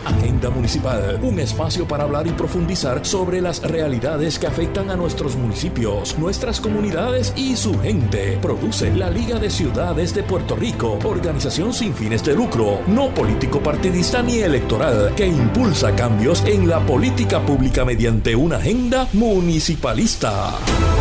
Agenda Municipal, un espacio para hablar y profundizar sobre las realidades que afectan a nuestros municipios, nuestras comunidades y su gente. Produce la Liga de Ciudades de Puerto Rico, organización sin fines de lucro, no político partidista ni electoral, que impulsa cambios en la política pública mediante una agenda municipalista.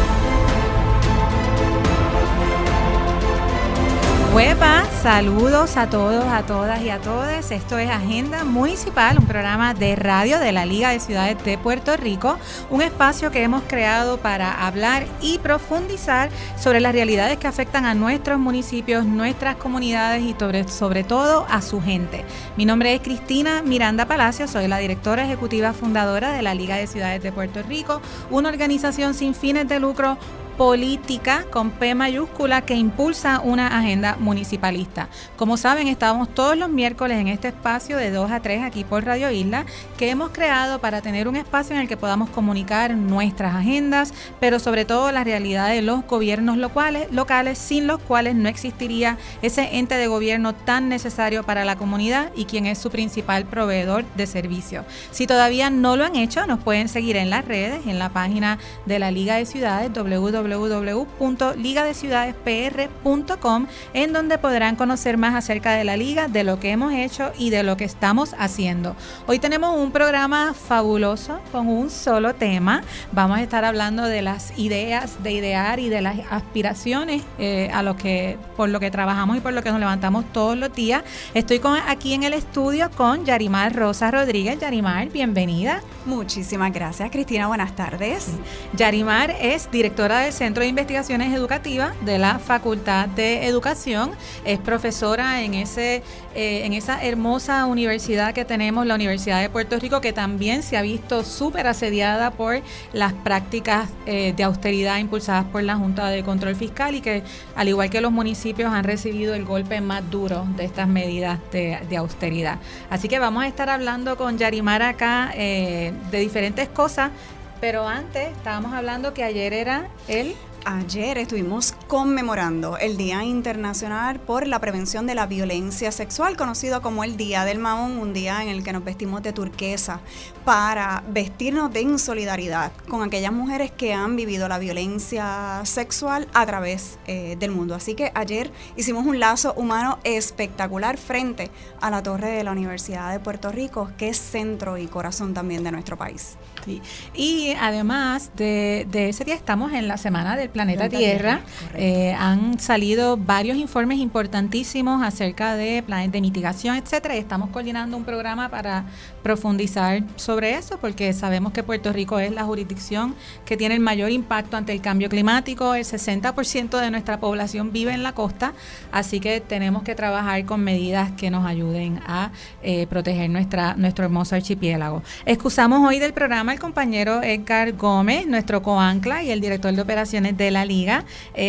¡Huepa! Saludos a todos, a todas y a todos. Esto es Agenda Municipal, un programa de radio de la Liga de Ciudades de Puerto Rico, un espacio que hemos creado para hablar y profundizar sobre las realidades que afectan a nuestros municipios, nuestras comunidades y sobre todo a su gente. Mi nombre es Cristina Miranda Palacios, soy la directora ejecutiva fundadora de la Liga de Ciudades de Puerto Rico, una organización sin fines de lucro política con P mayúscula que impulsa una agenda municipalista. Como saben, estamos todos los miércoles en este espacio de 2 a 3 aquí por Radio Isla, que hemos creado para tener un espacio en el que podamos comunicar nuestras agendas, pero sobre todo la realidad de los gobiernos locales, sin los cuales no existiría ese ente de gobierno tan necesario para la comunidad y quien es su principal proveedor de servicios. Si todavía no lo han hecho, nos pueden seguir en las redes, en la página de la Liga de Ciudades, www.ligadeciudadespr.com, en donde podrán conocer más acerca de la Liga, de lo que hemos hecho y de lo que estamos haciendo. Hoy tenemos un programa fabuloso con un solo tema. Vamos a estar hablando de las ideas de idear y de las aspiraciones por lo que trabajamos y por lo que nos levantamos todos los días. Estoy aquí en el estudio con Yarimar Rosa Rodríguez. Yarimar, bienvenida. Muchísimas gracias, Cristina. Buenas tardes. Yarimar es directora del Centro de Investigaciones Educativas de la Facultad de Educación. Es profesora en esa hermosa universidad que tenemos, la Universidad de Puerto Rico, que también se ha visto súper asediada por las prácticas de austeridad impulsadas por la Junta de Control Fiscal y que, al igual que los municipios, han recibido el golpe más duro de estas medidas de austeridad. Así que vamos a estar hablando con Yarimar acá de diferentes cosas. Pero antes estábamos hablando que ayer era Ayer estuvimos conmemorando el Día Internacional por la Prevención de la Violencia Sexual, conocido como el Día del Mahón, un día en el que nos vestimos de turquesa para vestirnos en solidaridad con aquellas mujeres que han vivido la violencia sexual a través del mundo. Así que ayer hicimos un lazo humano espectacular frente a la torre de la Universidad de Puerto Rico, que es centro y corazón también de nuestro país. Sí. Y además de ese día estamos en la Semana del Planeta Tierra. Han salido varios informes importantísimos acerca de planes de mitigación, etcétera, y estamos coordinando un programa para profundizar sobre eso, porque sabemos que Puerto Rico es la jurisdicción que tiene el mayor impacto ante el cambio climático. El 60% de nuestra población vive en la costa, así que tenemos que trabajar con medidas que nos ayuden a proteger nuestro hermoso archipiélago. Excusamos hoy del programa al compañero Edgar Gómez, nuestro coancla y el director de operaciones de la Liga.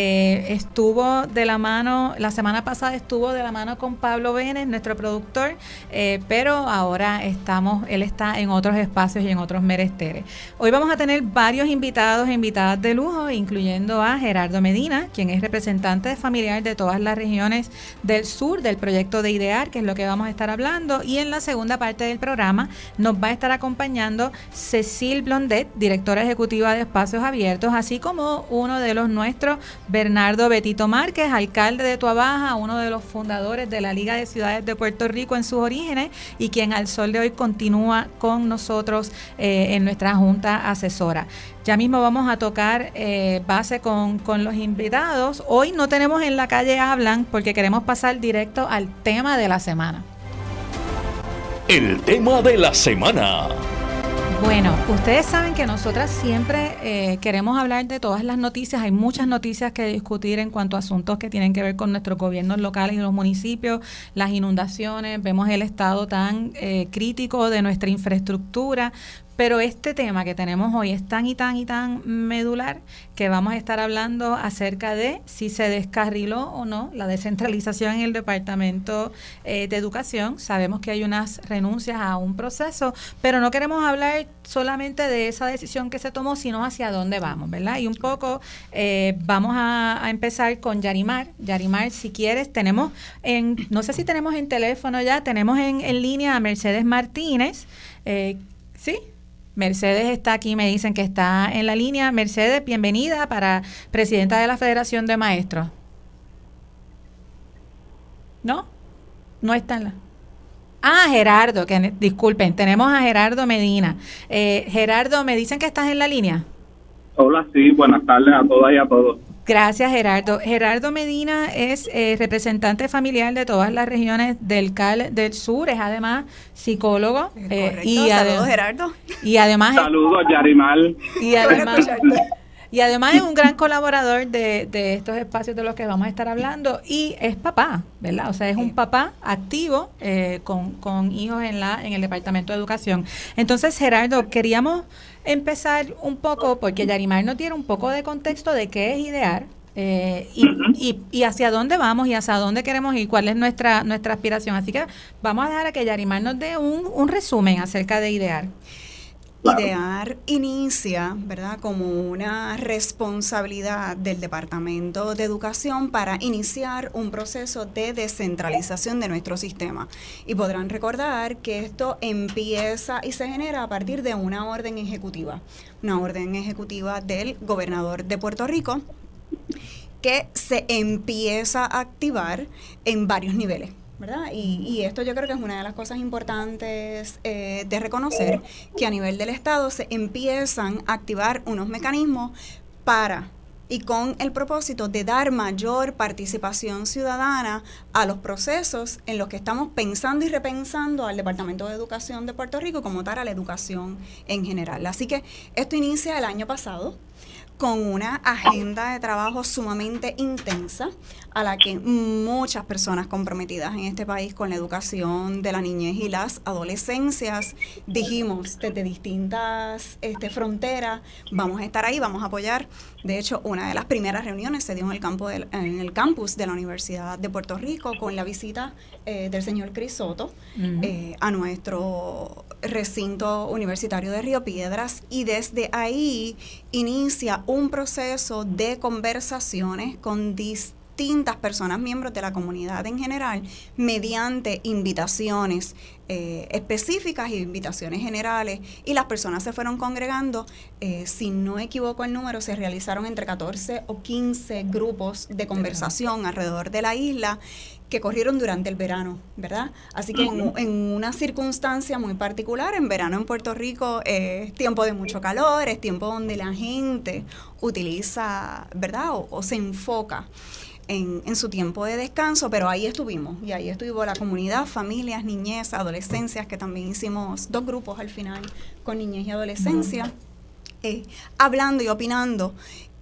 Estuvo de la mano, la semana pasada estuvo de la mano con Pablo Vélez, nuestro productor, pero ahora él está en otros espacios y en otros menesteres. Hoy vamos a tener varios invitados e invitadas de lujo, incluyendo a Gerardo Medina, quien es representante familiar de todas las regiones del sur del proyecto de IDEAR, que es lo que vamos a estar hablando, y en la segunda parte del programa nos va a estar acompañando Cecil Blondet, directora ejecutiva de Espacios Abiertos, así como uno de los nuestros, Bernardo Betito Márquez, alcalde de Tuabaja, uno de los fundadores de la Liga de Ciudades de Puerto Rico en sus orígenes y quien al sol de hoy continúa con nosotros en nuestra junta asesora. Ya mismo vamos a tocar base con los invitados. Hoy no tenemos En la Calle Hablan porque queremos pasar directo al tema de la semana. El tema de la semana. Bueno, ustedes saben que nosotras siempre queremos hablar de todas las noticias. Hay muchas noticias que discutir en cuanto a asuntos que tienen que ver con nuestros gobiernos locales y los municipios, las inundaciones, vemos el estado tan crítico de nuestra infraestructura, Pero este tema que tenemos hoy es tan y tan y tan medular que vamos a estar hablando acerca de si se descarriló o no la descentralización en el Departamento de Educación. Sabemos que hay unas renuncias a un proceso, pero no queremos hablar solamente de esa decisión que se tomó, sino hacia dónde vamos, ¿verdad? Y un poco vamos a empezar con Yarimar. Yarimar, si quieres, tenemos no sé si tenemos en teléfono ya, tenemos en línea a Mercedes Martínez. ¿Sí? Mercedes está aquí, me dicen que está en la línea. Mercedes, bienvenida para presidenta de la Federación de Maestros. ¿No? No está en la... Gerardo, que disculpen, tenemos a Gerardo Medina. Gerardo, me dicen que estás en la línea. Hola, sí, buenas tardes a todas y a todos. Gracias, Gerardo. Gerardo Medina es representante familiar de todas las regiones del CAL del Sur, es además psicólogo. Saludos, Gerardo. Y además... Saludos, Yarimar. Y además es un gran colaborador de estos espacios de los que vamos a estar hablando y es papá, ¿verdad? O sea, es un papá activo con hijos en el Departamento de Educación. Entonces, Gerardo, queríamos empezar un poco, porque Yarimar nos diera un poco de contexto de qué es IDEAR y hacia dónde vamos y hacia dónde queremos ir, cuál es nuestra aspiración. Así que vamos a dejar a que Yarimar nos dé un resumen acerca de IDEAR. Claro. IDEAR inicia, ¿verdad?, como una responsabilidad del Departamento de Educación para iniciar un proceso de descentralización de nuestro sistema. Y podrán recordar que esto empieza y se genera a partir de una orden ejecutiva del gobernador de Puerto Rico, que se empieza a activar en varios niveles, ¿verdad? Y esto yo creo que es una de las cosas importantes de reconocer, que a nivel del Estado se empiezan a activar unos mecanismos y con el propósito de dar mayor participación ciudadana a los procesos en los que estamos pensando y repensando al Departamento de Educación de Puerto Rico, como tal a la educación en general. Así que esto inicia el año pasado con una agenda de trabajo sumamente intensa, a la que muchas personas comprometidas en este país con la educación de la niñez y las adolescencias dijimos desde distintas fronteras, vamos a estar ahí, vamos a apoyar. De hecho, una de las primeras reuniones se dio en el campus de la Universidad de Puerto Rico con la visita del señor Cris Soto a nuestro recinto universitario de Río Piedras, y desde ahí inicia un proceso de conversaciones con distintas personas, miembros de la comunidad en general, mediante invitaciones específicas y invitaciones generales, y las personas se fueron congregando. Si no equivoco el número, se realizaron entre 14 o 15 grupos de conversación alrededor de la isla que corrieron durante el verano, ¿verdad? Así que en una circunstancia muy particular, en verano en Puerto Rico es tiempo de mucho calor, es tiempo donde la gente utiliza, ¿verdad?, o se enfoca en su tiempo de descanso, pero ahí estuvimos, y ahí estuvo la comunidad, familias, niñez, adolescencias, que también hicimos 2 grupos al final con niñez y adolescencia, hablando y opinando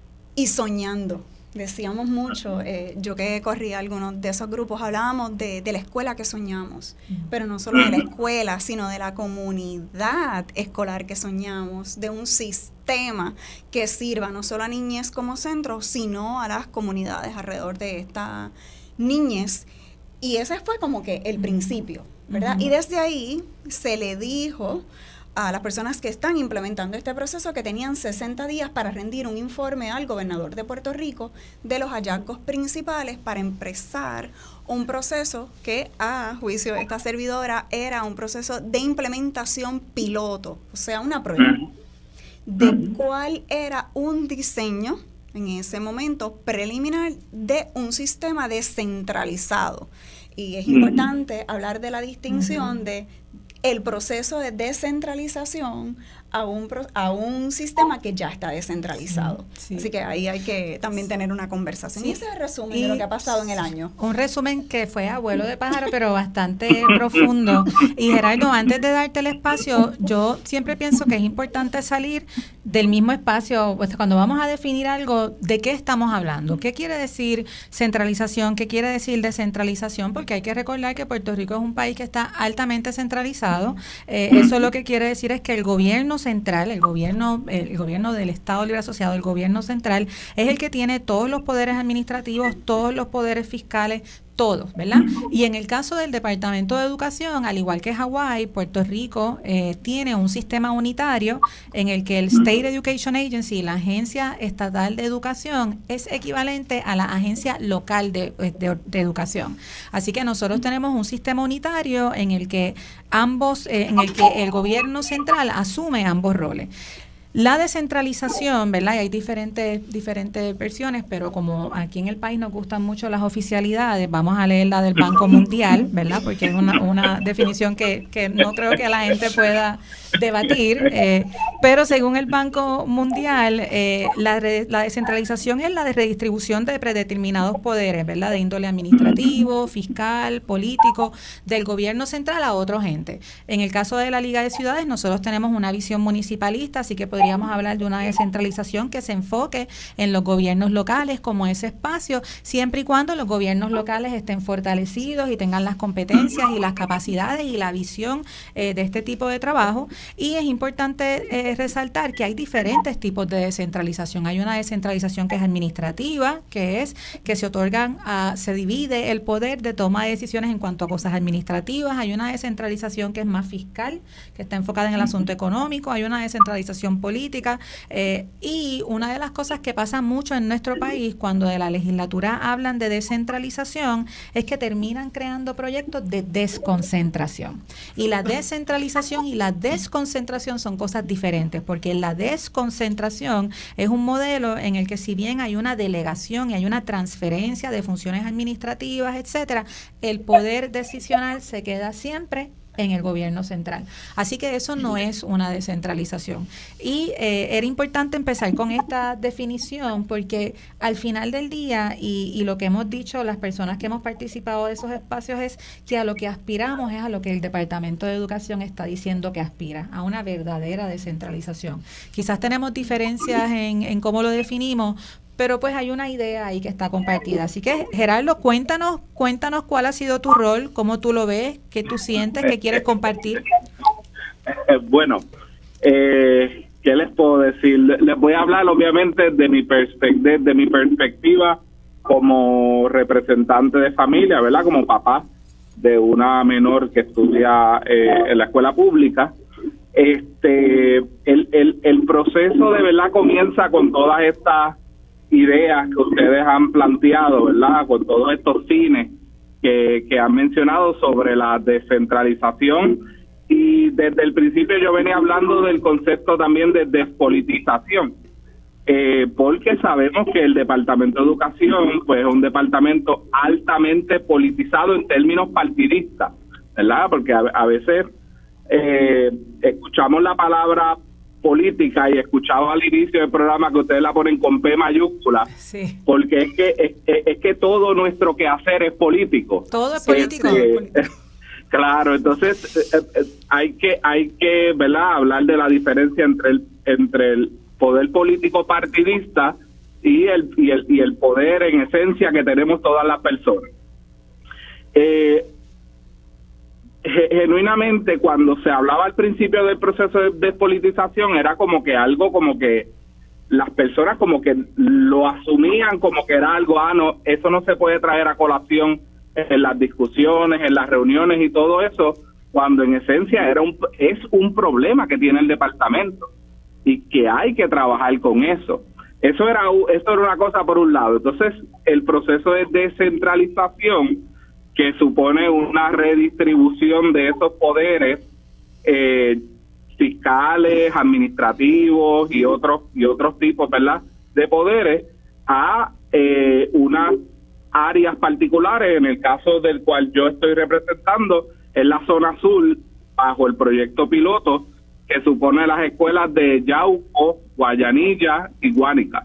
y soñando. Decíamos mucho, yo que corría algunos de esos grupos, hablábamos de la escuela que soñamos, pero no solo de la escuela, sino de la comunidad escolar que soñamos, de un sistema que sirva no solo a niñez como centro, sino a las comunidades alrededor de esta niñez. Y ese fue como que el principio, ¿verdad? Y desde ahí se le dijo a las personas que están implementando este proceso que tenían 60 días para rendir un informe al gobernador de Puerto Rico de los hallazgos principales para empezar un proceso que, a juicio de esta servidora, era un proceso de implementación piloto, o sea, una prueba, de cuál era un diseño en ese momento preliminar de un sistema descentralizado. Y es importante hablar de la distinción de el proceso de descentralización a un sistema que ya está descentralizado. Sí. Así que ahí hay que también tener una conversación. Sí. Y ese es el resumen de lo que ha pasado en el año. Un resumen que fue a vuelo de pájaro, pero bastante profundo. Y Gerardo, antes de darte el espacio, yo siempre pienso que es importante salir del mismo espacio, pues cuando vamos a definir algo, ¿de qué estamos hablando? ¿Qué quiere decir centralización? ¿Qué quiere decir descentralización? Porque hay que recordar que Puerto Rico es un país que está altamente centralizado. descentralizado. Eso lo que quiere decir es que el gobierno central, el gobierno del Estado Libre Asociado, el gobierno central, es el que tiene todos los poderes administrativos, todos los poderes fiscales, todos, ¿verdad? Y en el caso del Departamento de Educación, al igual que Hawái, Puerto Rico tiene un sistema unitario en el que el State Education Agency, la agencia estatal de educación, es equivalente a la agencia local de educación. Así que nosotros tenemos un sistema unitario en el que en el que el gobierno central asume ambos roles. La descentralización, ¿verdad? Y hay diferentes versiones, pero como aquí en el país nos gustan mucho las oficialidades, vamos a leer la del Banco Mundial, ¿verdad? Porque es una definición que no creo que la gente pueda debatir, pero según el Banco Mundial, la descentralización es la de redistribución de predeterminados poderes, ¿verdad? De índole administrativo, fiscal, político, del gobierno central a otro ente. En el caso de la Liga de Ciudades, nosotros tenemos una visión municipalista, así que podríamos hablar de una descentralización que se enfoque en los gobiernos locales como ese espacio, siempre y cuando los gobiernos locales estén fortalecidos y tengan las competencias y las capacidades y la visión de este tipo de trabajo. Y es importante resaltar que hay diferentes tipos de descentralización. Hay una descentralización que es administrativa, que es que se divide el poder de toma de decisiones en cuanto a cosas administrativas. Hay una descentralización que es más fiscal, que está enfocada en el asunto económico. Hay una descentralización política, y una de las cosas que pasa mucho en nuestro país cuando de la legislatura hablan de descentralización es que terminan creando proyectos de desconcentración, y la descentralización y la desconcentración son cosas diferentes, porque la desconcentración es un modelo en el que, si bien hay una delegación y hay una transferencia de funciones administrativas, etcétera, el poder decisional se queda siempre en el gobierno central. Así que eso no es una descentralización. Y era importante empezar con esta definición porque al final del día, y lo que hemos dicho las personas que hemos participado de esos espacios, es que a lo que aspiramos es a lo que el Departamento de Educación está diciendo que aspira, a una verdadera descentralización. Quizás tenemos diferencias en cómo lo definimos, pero pues hay una idea ahí que está compartida. Así que, Gerardo, cuéntanos cuál ha sido tu rol, cómo tú lo ves, qué tú sientes, qué quieres compartir. Bueno, ¿qué les puedo decir? Les voy a hablar, obviamente, de mi perspectiva como representante de familia, ¿verdad? Como papá de una menor que estudia en la escuela pública. El proceso de verdad comienza con todas estas ideas que ustedes han planteado, ¿verdad? Con todos estos fines que han mencionado sobre la descentralización, y desde el principio yo venía hablando del concepto también de despolitización, porque sabemos que el Departamento de Educación pues es un departamento altamente politizado en términos partidistas, ¿verdad? Porque a veces escuchamos la palabra política y escuchaba al inicio del programa que ustedes la ponen con P mayúscula, sí, porque es que todo nuestro quehacer es político. Todo es político. Claro, entonces hay que ¿verdad? Hablar de la diferencia entre el poder político partidista y el poder en esencia que tenemos todas las personas. Genuinamente, cuando se hablaba al principio del proceso de despolitización, era como que algo, como que las personas como que lo asumían como que era algo, no, eso no se puede traer a colación en las discusiones, en las reuniones y todo eso, cuando en esencia es un problema que tiene el departamento y que hay que trabajar con eso. Eso era una cosa por un lado. Entonces, el proceso de descentralización, que supone una redistribución de esos poderes fiscales, administrativos y otros tipos, ¿verdad?, de poderes a unas áreas particulares. En el caso del cual yo estoy representando, es la zona azul, bajo el proyecto piloto que supone las escuelas de Yauco, Guayanilla y Guánica.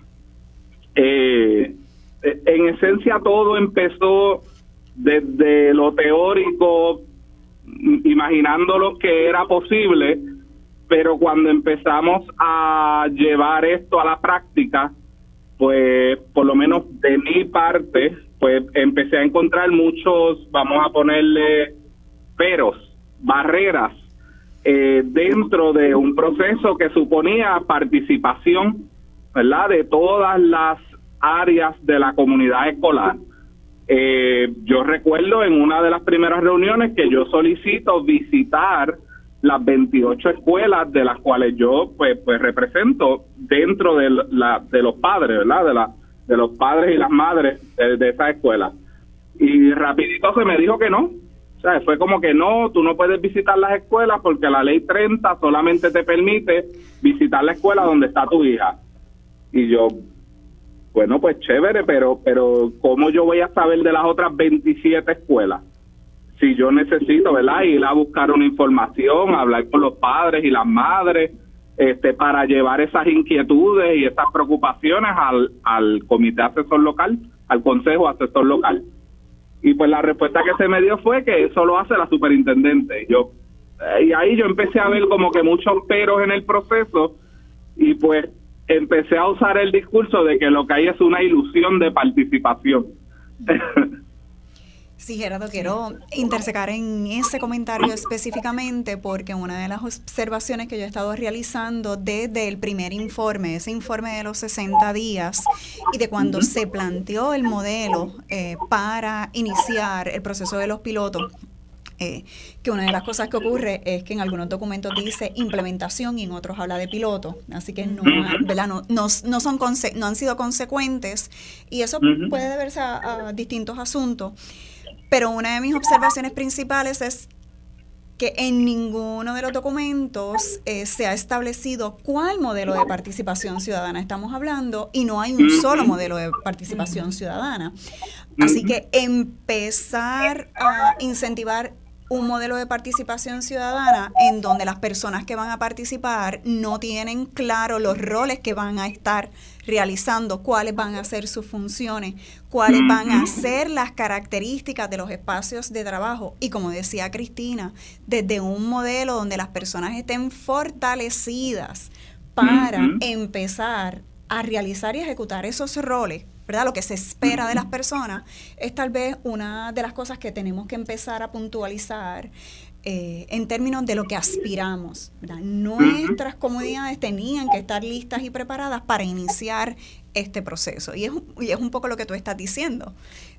En esencia, todo empezó desde lo teórico, imaginando lo que era posible, pero cuando empezamos a llevar esto a la práctica, pues por lo menos de mi parte, pues empecé a encontrar muchos, vamos a ponerle, peros barreras dentro de un proceso que suponía participación, ¿verdad?, de todas las áreas de la comunidad escolar. Yo recuerdo en una de las primeras reuniones que yo solicito visitar las 28 escuelas de las cuales yo pues represento dentro de los padres, ¿verdad?, de los padres y las madres de esa escuela. Y rapidito se me dijo que no. O sea, fue como que no, tú no puedes visitar las escuelas porque la ley 30 solamente te permite visitar la escuela donde está tu hija. Y yo, bueno, pues chévere, pero ¿cómo yo voy a saber de las otras 27 escuelas? Si yo necesito, ¿verdad?, ir a buscar una información, hablar con los padres y las madres, para llevar esas inquietudes y esas preocupaciones al comité asesor local, al consejo asesor local. Y pues la respuesta que se me dio fue que eso lo hace la superintendente. Y ahí yo empecé a ver como que muchos peros en el proceso, y pues empecé a usar el discurso de que lo que hay es una ilusión de participación. Sí, Gerardo, quiero intersecar en ese comentario específicamente porque una de las observaciones que yo he estado realizando desde el primer informe, ese informe de los 60 días y de cuando se planteó el modelo para iniciar el proceso de los pilotos, que una de las cosas que ocurre es que en algunos documentos dice implementación y en otros habla de piloto, así que no han sido consecuentes, y eso puede deberse a distintos asuntos. Pero una de mis observaciones principales es que en ninguno de los documentos se ha establecido cuál modelo de participación ciudadana estamos hablando, y no hay un solo modelo de participación ciudadana. Así que empezar a incentivar un modelo de participación ciudadana en donde las personas que van a participar no tienen claro los roles que van a estar realizando, cuáles van a ser sus funciones, cuáles van a ser las características de los espacios de trabajo, y como decía Cristina, desde un modelo donde las personas estén fortalecidas para empezar a realizar y ejecutar esos roles, ¿verdad? Lo que se espera de las personas es tal vez una de las cosas que tenemos que empezar a puntualizar en términos de lo que aspiramos, ¿verdad? Nuestras comunidades tenían que estar listas y preparadas para iniciar este proceso. Y es un poco lo que tú estás diciendo.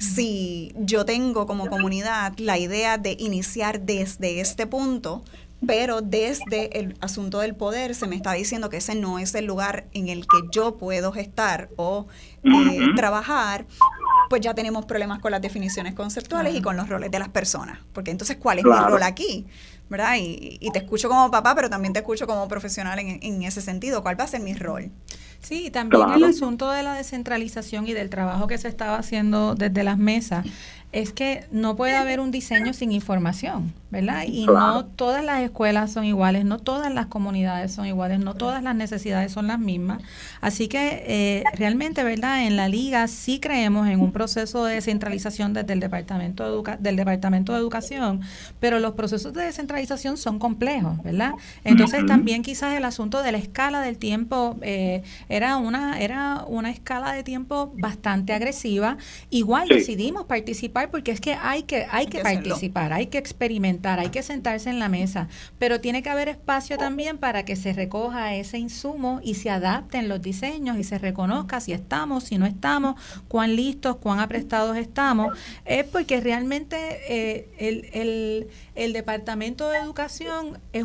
Si yo tengo como comunidad la idea de iniciar desde este punto, pero desde el asunto del poder se me está diciendo que ese no es el lugar en el que yo puedo gestar o trabajar, pues ya tenemos problemas con las definiciones conceptuales y con los roles de las personas. Porque entonces, ¿cuál es mi rol aquí? ¿Verdad? Y te escucho como papá, pero también te escucho como profesional en ese sentido. ¿Cuál va a ser mi rol? Sí, también el asunto de la descentralización y del trabajo que se estaba haciendo desde las mesas es que no puede haber un diseño sin información, ¿verdad? Y no todas las escuelas son iguales, no todas las comunidades son iguales, no todas las necesidades son las mismas. Así que realmente, ¿verdad?, en la Liga sí creemos en un proceso de descentralización desde el Departamento de Educación, pero los procesos de descentralización son complejos, ¿verdad? Entonces también quizás el asunto de la escala del tiempo era una escala de tiempo bastante agresiva. Igual decidimos participar porque es que hay que participar, hay que experimentar, hay que sentarse en la mesa, pero tiene que haber espacio también para que se recoja ese insumo y se adapten los diseños y se reconozca si estamos, si no estamos, cuán listos, cuán aprestados estamos. Es porque realmente el Departamento de Educación es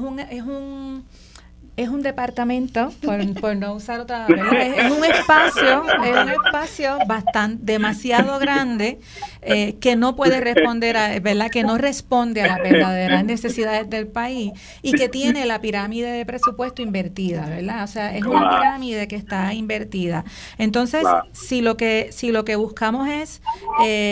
un departamento, por no usar otra, ¿verdad? Es un espacio demasiado grande que no puede responder ¿verdad? Que no responde a las verdaderas necesidades del país y que tiene la pirámide de presupuesto invertida, ¿verdad? O sea, es una pirámide que está invertida. Entonces, si lo que buscamos es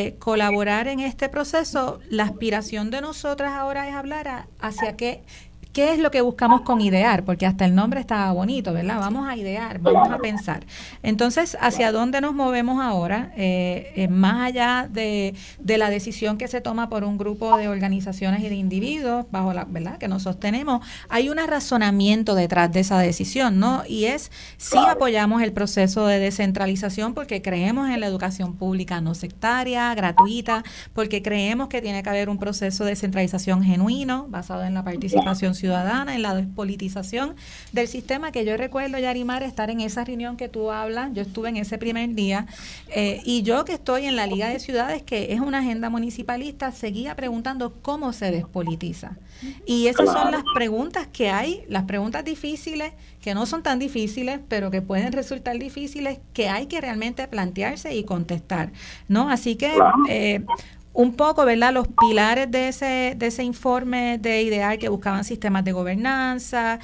colaborar en este proceso, la aspiración de nosotras ahora es hablar hacia qué ¿qué es lo que buscamos con idear? Porque hasta el nombre estaba bonito, ¿verdad? Vamos a idear, vamos a pensar. Entonces, ¿hacia dónde nos movemos ahora? Más allá de la decisión que se toma por un grupo de organizaciones y de individuos, bajo la, ¿verdad?, que nos sostenemos, hay un razonamiento detrás de esa decisión, ¿no? Y es, sí apoyamos el proceso de descentralización porque creemos en la educación pública no sectaria, gratuita, porque creemos que tiene que haber un proceso de descentralización genuino, basado en la participación ciudadana, en la despolitización del sistema, que yo recuerdo, Yarimar, estar en esa reunión que tú hablas, yo estuve en ese primer día, y yo que estoy en la Liga de Ciudades, que es una agenda municipalista, seguía preguntando cómo se despolitiza. Y esas son las preguntas que hay, las preguntas difíciles, que no son tan difíciles, pero que pueden resultar difíciles, que hay que realmente plantearse y contestar, ¿no? Así que un poco, ¿verdad?, los pilares de ese informe de idear, que buscaban sistemas de gobernanza,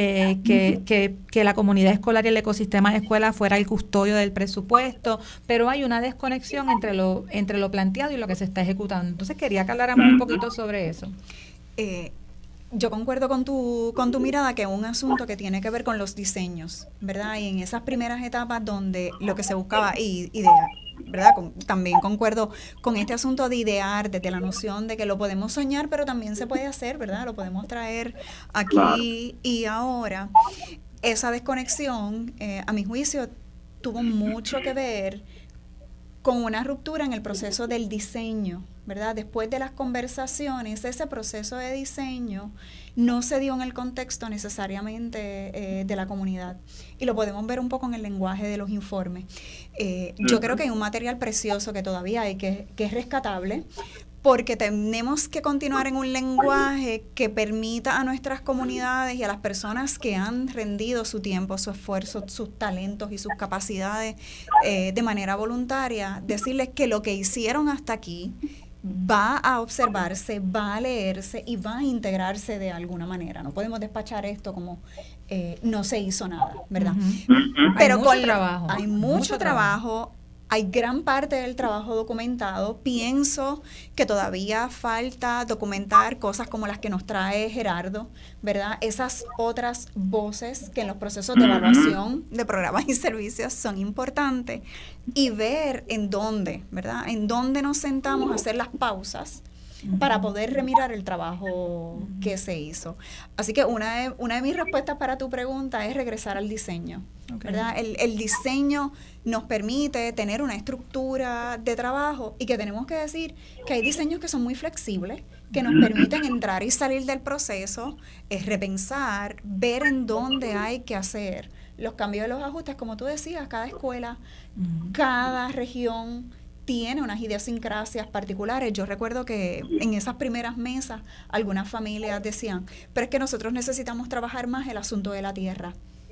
que la comunidad escolar y el ecosistema de escuela fuera el custodio del presupuesto, pero hay una desconexión entre lo planteado y lo que se está ejecutando. Entonces quería que habláramos un poquito sobre eso. Yo concuerdo con tu mirada, que es un asunto que tiene que ver con los diseños, ¿verdad? Y en esas primeras etapas donde lo que se buscaba idear, ¿verdad? También concuerdo con este asunto de idear, desde la noción de que lo podemos soñar, pero también se puede hacer, ¿verdad? Lo podemos traer aquí y ahora. Esa desconexión, a mi juicio, tuvo mucho que ver con una ruptura en el proceso del diseño, ¿verdad? Después de las conversaciones, ese proceso de diseño no se dio en el contexto necesariamente de la comunidad. Y lo podemos ver un poco en el lenguaje de los informes. Yo creo que hay un material precioso que todavía hay, que es rescatable, porque tenemos que continuar en un lenguaje que permita a nuestras comunidades y a las personas que han rendido su tiempo, su esfuerzo, sus talentos y sus capacidades de manera voluntaria, decirles que lo que hicieron hasta aquí va a observarse, va a leerse y va a integrarse de alguna manera. No podemos despachar esto como no se hizo nada, ¿verdad? Pero hay mucho trabajo. Hay gran parte del trabajo documentado. Pienso que todavía falta documentar cosas como las que nos trae Gerardo, ¿verdad? Esas otras voces que en los procesos de evaluación de programas y servicios son importantes, y ver en dónde, ¿verdad? En dónde nos sentamos a hacer las pausas para poder remirar el trabajo que se hizo. Así que una de mis respuestas para tu pregunta es regresar al diseño, ¿verdad? El diseño nos permite tener una estructura de trabajo, y que tenemos que decir que hay diseños que son muy flexibles, que nos permiten entrar y salir del proceso, repensar, ver en dónde hay que hacer los cambios y los ajustes. Como tú decías, cada escuela, cada región tiene unas idiosincrasias particulares. Yo recuerdo que en esas primeras mesas algunas familias decían, pero es que nosotros necesitamos trabajar más el asunto de la tierra.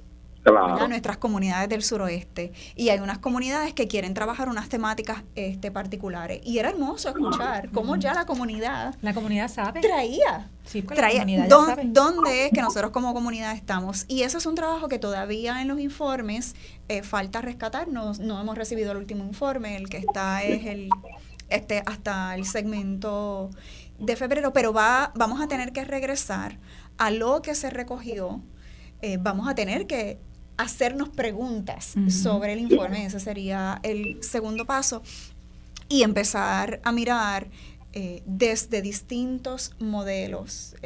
Claro. Nuestras comunidades del suroeste, y hay unas comunidades que quieren trabajar unas temáticas particulares, y era hermoso escuchar cómo ya la comunidad sabe, traía dónde es que nosotros como comunidad estamos. Y eso es un trabajo que todavía en los informes falta rescatar. No hemos recibido el último informe, el que está es hasta el segmento de febrero, pero vamos a tener que regresar a lo que se recogió. Vamos a tener que hacernos preguntas sobre el informe. Ese sería el segundo paso, y empezar a mirar desde distintos modelos.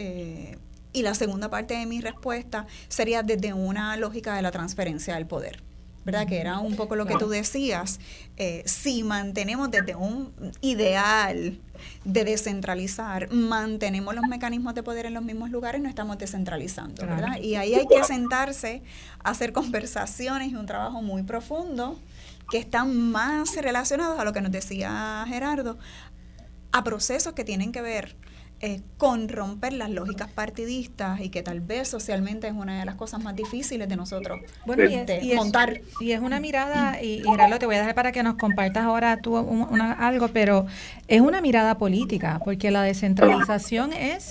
Y la segunda parte de mi respuesta sería desde una lógica de la transferencia del poder, ¿verdad? Que era un poco lo que tú decías. Si mantenemos desde un ideal de descentralizar, mantenemos los mecanismos de poder en los mismos lugares, no estamos descentralizando, ¿verdad? Y ahí hay que sentarse a hacer conversaciones y un trabajo muy profundo, que están más relacionados a lo que nos decía Gerardo, a procesos que tienen que ver con romper las lógicas partidistas, y que tal vez socialmente es una de las cosas más difíciles de nosotros montar. Y es una mirada, y Gerardo, te voy a dejar para que nos compartas ahora tú algo, pero es una mirada política, porque la descentralización es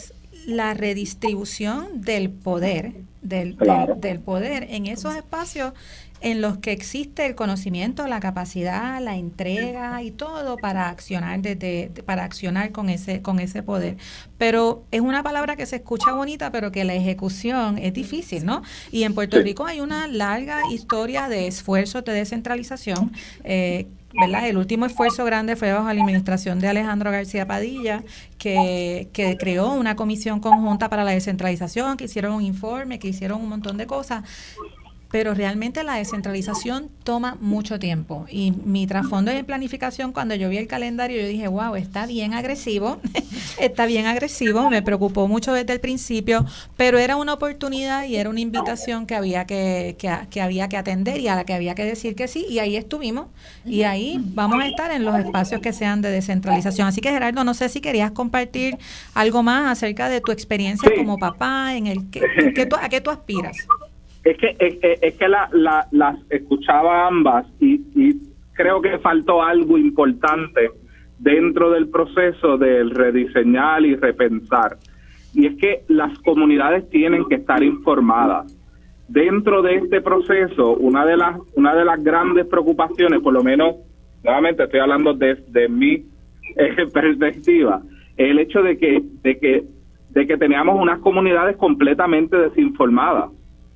la redistribución del poder, del poder en esos espacios en los que existe el conocimiento, la capacidad, la entrega y todo para accionar para accionar con ese poder. Pero es una palabra que se escucha bonita, pero que la ejecución es difícil, ¿no? Y en Puerto Rico hay una larga historia de esfuerzos de descentralización, ¿verdad? El último esfuerzo grande fue bajo la administración de Alejandro García Padilla, que creó una comisión conjunta para la descentralización, que hicieron un informe, que hicieron un montón de cosas. Pero realmente la descentralización toma mucho tiempo. Y mi trasfondo en planificación, cuando yo vi el calendario, yo dije, wow, está bien agresivo, me preocupó mucho desde el principio, pero era una oportunidad y era una invitación que había que atender y a la que había que decir que sí, y ahí estuvimos, y ahí vamos a estar en los espacios que sean de descentralización. Así que, Gerardo, no sé si querías compartir algo más acerca de tu experiencia como papá, en el ¿a qué tú aspiras? Es que las escuchaba ambas y creo que faltó algo importante dentro del proceso del rediseñar y repensar. Y es que las comunidades tienen que estar informadas. Dentro de este proceso, una de las grandes preocupaciones, por lo menos, nuevamente estoy hablando desde mi perspectiva, el hecho de que teníamos unas comunidades completamente desinformadas.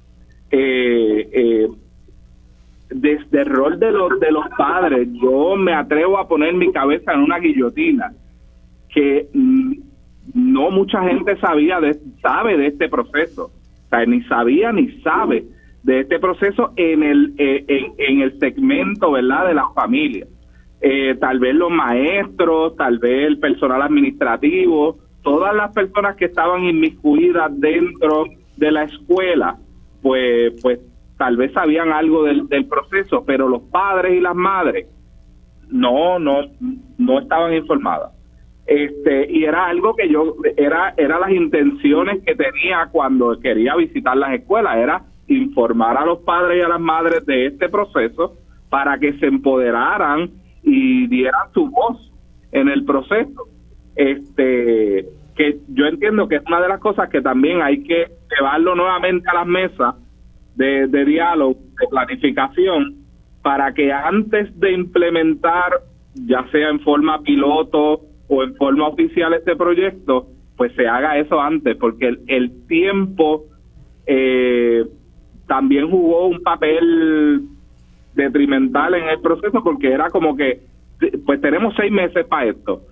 Desde el rol de los padres, yo me atrevo a poner mi cabeza en una guillotina, que no mucha gente sabe de este proceso, o sea, ni sabía ni sabe de este proceso en el segmento, ¿verdad?, de las familias. Tal vez los maestros, tal vez el personal administrativo, todas las personas que estaban inmiscuidas dentro de la escuela, pues tal vez sabían algo del proceso, pero los padres y las madres no estaban informadas. Y era algo que era las intenciones que tenía cuando quería visitar las escuelas, era informar a los padres y a las madres de este proceso para que se empoderaran y dieran su voz en el proceso. Que yo entiendo que es una de las cosas que también hay que llevarlo nuevamente a las mesas de diálogo, de planificación, para que antes de implementar, ya sea en forma piloto o en forma oficial este proyecto, pues se haga eso antes, porque el tiempo también jugó un papel detrimental en el proceso, porque era como que, pues tenemos 6 meses para esto.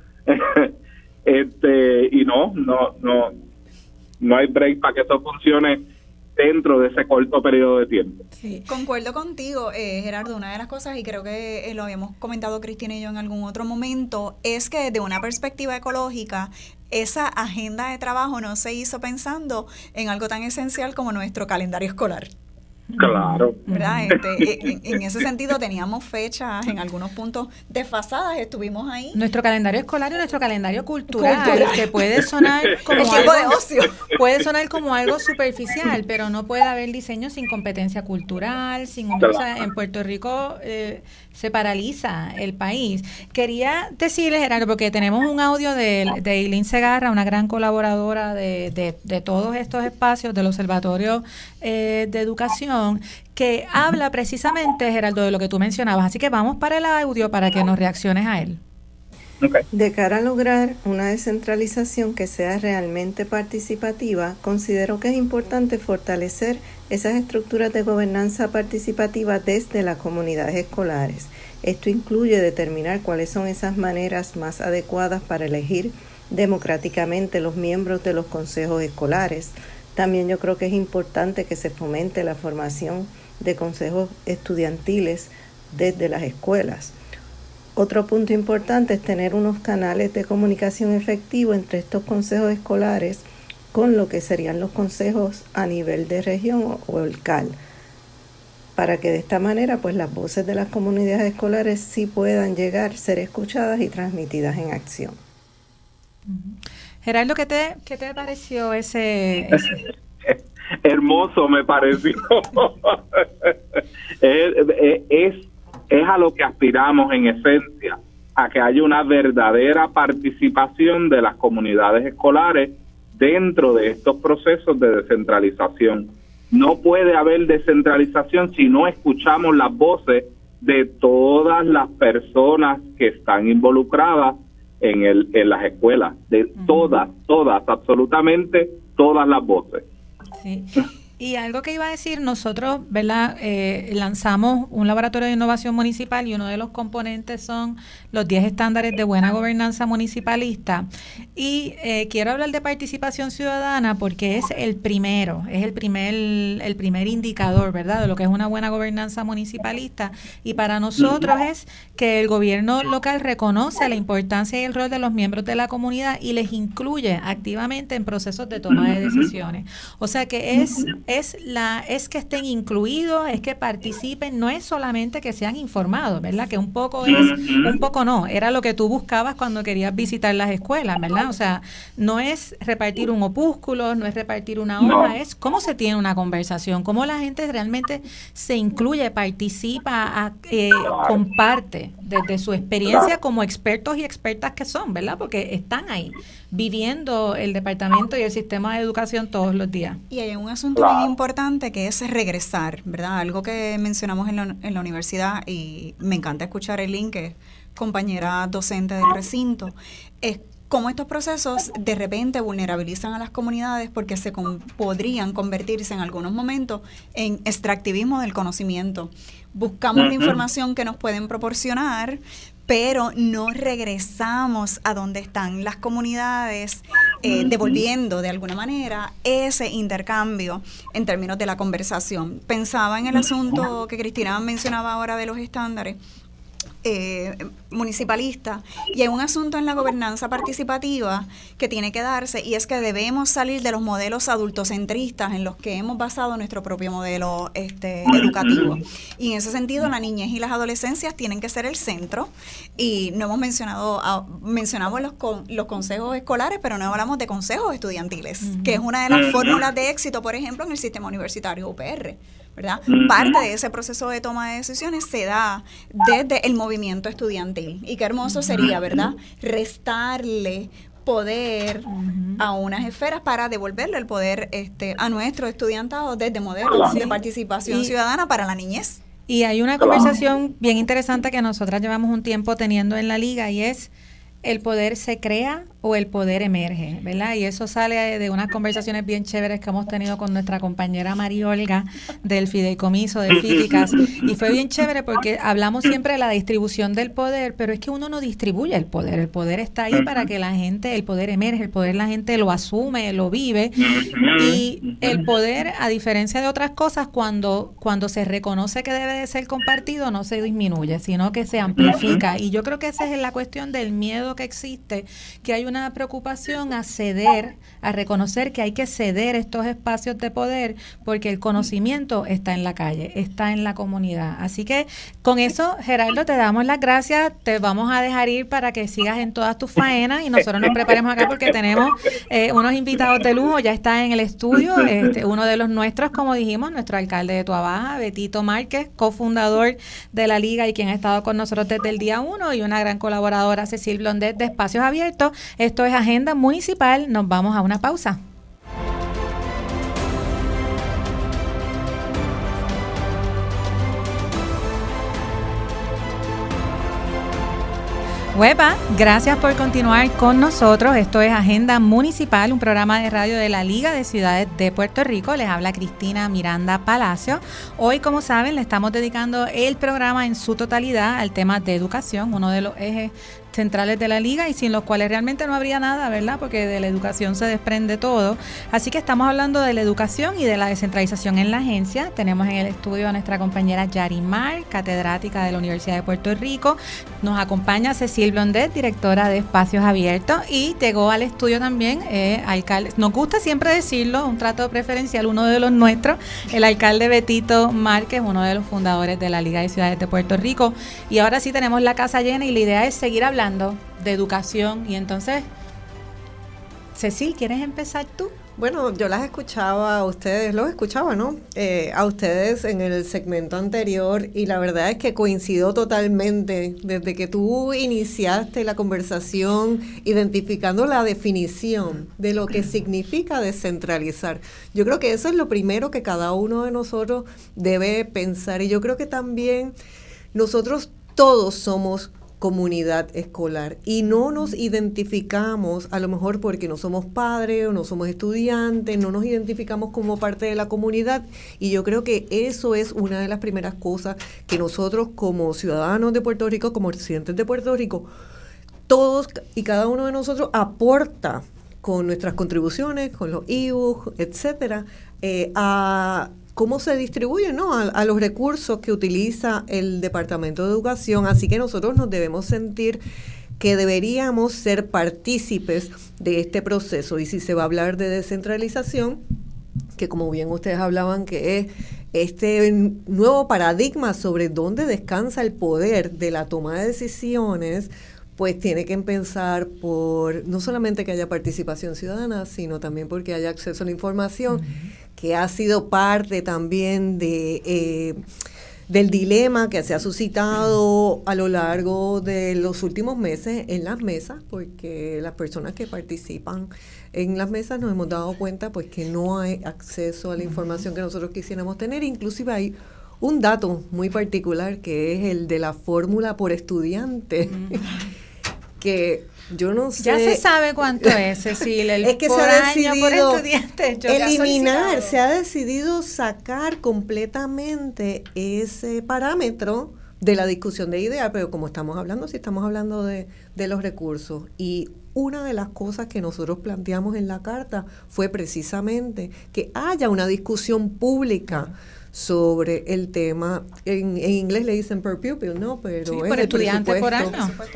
Y no hay break para que eso funcione dentro de ese corto periodo de tiempo. Sí. Concuerdo contigo, Gerardo. Una de las cosas, y creo que lo habíamos comentado Cristina y yo en algún otro momento, es que desde una perspectiva ecológica, esa agenda de trabajo no se hizo pensando en algo tan esencial como nuestro calendario escolar. Claro. ¿Verdad? En ese sentido teníamos fechas en algunos puntos desfasadas, estuvimos ahí. Nuestro calendario escolar y nuestro calendario cultural, que puede sonar como el tiempo de ocio. Puede sonar como algo superficial, pero no puede haber diseño sin competencia cultural, o sea, en Puerto Rico se paraliza el país. Quería decirles, Gerardo, porque tenemos un audio de Eileen Segarra, una gran colaboradora de todos estos espacios del Observatorio de Educación, que habla precisamente, Gerardo, de lo que tú mencionabas. Así que vamos para el audio para que nos reacciones a él. Okay. De cara a lograr una descentralización que sea realmente participativa, considero que es importante fortalecer esas estructuras de gobernanza participativa desde las comunidades escolares. Esto incluye determinar cuáles son esas maneras más adecuadas para elegir democráticamente los miembros de los consejos escolares. También yo creo que es importante que se fomente la formación de consejos estudiantiles desde las escuelas. Otro punto importante es tener unos canales de comunicación efectivos entre estos consejos escolares con lo que serían los consejos a nivel de región o el CAL, para que de esta manera pues las voces de las comunidades escolares sí puedan llegar, ser escuchadas y transmitidas en acción. Gerardo, ¿qué te pareció ese? Hermoso me pareció. Es a lo que aspiramos en esencia, a que haya una verdadera participación de las comunidades escolares dentro de estos procesos de descentralización. No puede haber descentralización si no escuchamos las voces de todas las personas que están involucradas en las escuelas, de todas, absolutamente todas las voces. Sí. Y algo que iba a decir, nosotros, ¿verdad? Lanzamos un laboratorio de innovación municipal y uno de los componentes son los 10 estándares de buena gobernanza municipalista. Y quiero hablar de participación ciudadana porque es el primer indicador, ¿verdad?, de lo que es una buena gobernanza municipalista. Y para nosotros es que el gobierno local reconoce la importancia y el rol de los miembros de la comunidad y les incluye activamente en procesos de toma de decisiones. O sea que es que estén incluidos, es que participen, no es solamente que sean informados, ¿verdad? Que un poco no, era lo que tú buscabas cuando querías visitar las escuelas, ¿verdad? O sea, no es repartir un opúsculo, no es repartir una hoja, es cómo se tiene una conversación, cómo la gente realmente se incluye, participa, comparte desde su experiencia como expertos y expertas que son, ¿verdad? Porque están ahí, viviendo el departamento y el sistema de educación todos los días. Y hay un asunto bien importante que es regresar, ¿verdad? Algo que mencionamos en la universidad y me encanta escuchar el link, que es compañera docente del recinto, es cómo estos procesos de repente vulnerabilizan a las comunidades porque podrían convertirse en algunos momentos en extractivismo del conocimiento. Buscamos la información que nos pueden proporcionar, pero no regresamos a donde están las comunidades, devolviendo de alguna manera ese intercambio en términos de la conversación. Pensaba en el asunto que Cristina mencionaba ahora de los estándares municipalista, y hay un asunto en la gobernanza participativa que tiene que darse, y es que debemos salir de los modelos adultocentristas en los que hemos basado nuestro propio modelo educativo, y en ese sentido la niñez y las adolescencias tienen que ser el centro, y no hemos mencionamos los consejos escolares, pero no hablamos de consejos estudiantiles, que es una de las fórmulas de éxito, por ejemplo, en el sistema universitario UPR, ¿verdad? Parte de ese proceso de toma de decisiones se da desde el movimiento estudiantil. Y qué hermoso sería, ¿verdad?, restarle poder a unas esferas para devolverle el poder a nuestro estudiantado desde modelos de participación ciudadana para la niñez. Y hay una conversación bien interesante que nosotras llevamos un tiempo teniendo en la liga, y es: ¿el poder se crea o el poder emerge? ¿Verdad? Y eso sale de unas conversaciones bien chéveres que hemos tenido con nuestra compañera María Olga del Fideicomiso de Físicas, y fue bien chévere porque hablamos siempre de la distribución del poder, pero es que uno no distribuye el poder está ahí para que la gente, el poder emerge, el poder la gente lo asume, lo vive, y el poder, a diferencia de otras cosas, cuando se reconoce que debe de ser compartido, no se disminuye, sino que se amplifica, y yo creo que esa es la cuestión del miedo que existe, que hay una preocupación a ceder, a reconocer que hay que ceder estos espacios de poder, porque el conocimiento está en la calle, está en la comunidad. Así que con eso, Gerardo, te damos las gracias, te vamos a dejar ir para que sigas en todas tus faenas, y nosotros nos preparemos acá porque tenemos unos invitados de lujo, ya está en el estudio, uno de los nuestros, como dijimos, nuestro alcalde de Tuabaja, Betito Márquez, cofundador de la Liga y quien ha estado con nosotros desde el día 1, y una gran colaboradora, Cecil Blondet, de Espacios Abiertos. Esto es Agenda Municipal. Nos vamos a una pausa. Huepa, gracias por continuar con nosotros. Esto es Agenda Municipal, un programa de radio de la Liga de Ciudades de Puerto Rico. Les habla Cristina Miranda Palacio. Hoy, como saben, le estamos dedicando el programa en su totalidad al tema de educación, uno de los ejes centrales de la Liga y sin los cuales realmente no habría nada, ¿verdad? Porque de la educación se desprende todo. Así que estamos hablando de la educación y de la descentralización en la agencia. Tenemos en el estudio a nuestra compañera Yarimar, catedrática de la Universidad de Puerto Rico. Nos acompaña Cecil Blondet, directora de Espacios Abiertos, y llegó al estudio también alcalde, nos gusta siempre decirlo, un trato preferencial, uno de los nuestros, el alcalde Betito Márquez, uno de los fundadores de la Liga de Ciudades de Puerto Rico. Y ahora sí tenemos la casa llena y la idea es seguir hablando de educación. Y entonces, Cecil, ¿quieres empezar tú? Bueno, yo las escuchaba a ustedes, los escuchaba, ¿no? A ustedes en el segmento anterior y la verdad es que coincido totalmente desde que tú iniciaste la conversación identificando la definición de lo que significa descentralizar. Yo creo que eso es lo primero que cada uno de nosotros debe pensar y yo creo que también nosotros todos somos comunidad escolar y no nos identificamos a lo mejor porque no somos padres o no somos estudiantes, no nos identificamos como parte de la comunidad y yo creo que eso es una de las primeras cosas que nosotros como ciudadanos de Puerto Rico, como residentes de Puerto Rico, todos y cada uno de nosotros aporta con nuestras contribuciones, con los e-books, etcétera, a cómo se distribuyen, ¿no? a los recursos que utiliza el Departamento de Educación. Así que nosotros nos debemos sentir que deberíamos ser partícipes de este proceso. Y si se va a hablar de descentralización, que como bien ustedes hablaban, que es este nuevo paradigma sobre dónde descansa el poder de la toma de decisiones, pues tiene que empezar por no solamente que haya participación ciudadana, sino también porque haya acceso a la información, que ha sido parte también de del dilema que se ha suscitado a lo largo de los últimos meses en las mesas, porque las personas que participan en las mesas nos hemos dado cuenta pues que no hay acceso a la información que nosotros quisiéramos tener. Inclusive hay un dato muy particular que es el de la fórmula por estudiante, que yo no sé. Ya se sabe cuánto es, Cecilia, el es que por se ha año decidido por estudiante. eliminar, se ha decidido sacar completamente ese parámetro de la discusión de ideas, pero como estamos hablando, si estamos hablando de los recursos, y una de las cosas que nosotros planteamos en la carta fue precisamente que haya una discusión pública sobre el tema. En inglés le dicen per pupil, ¿no? Pero sí, es por estudiante por año.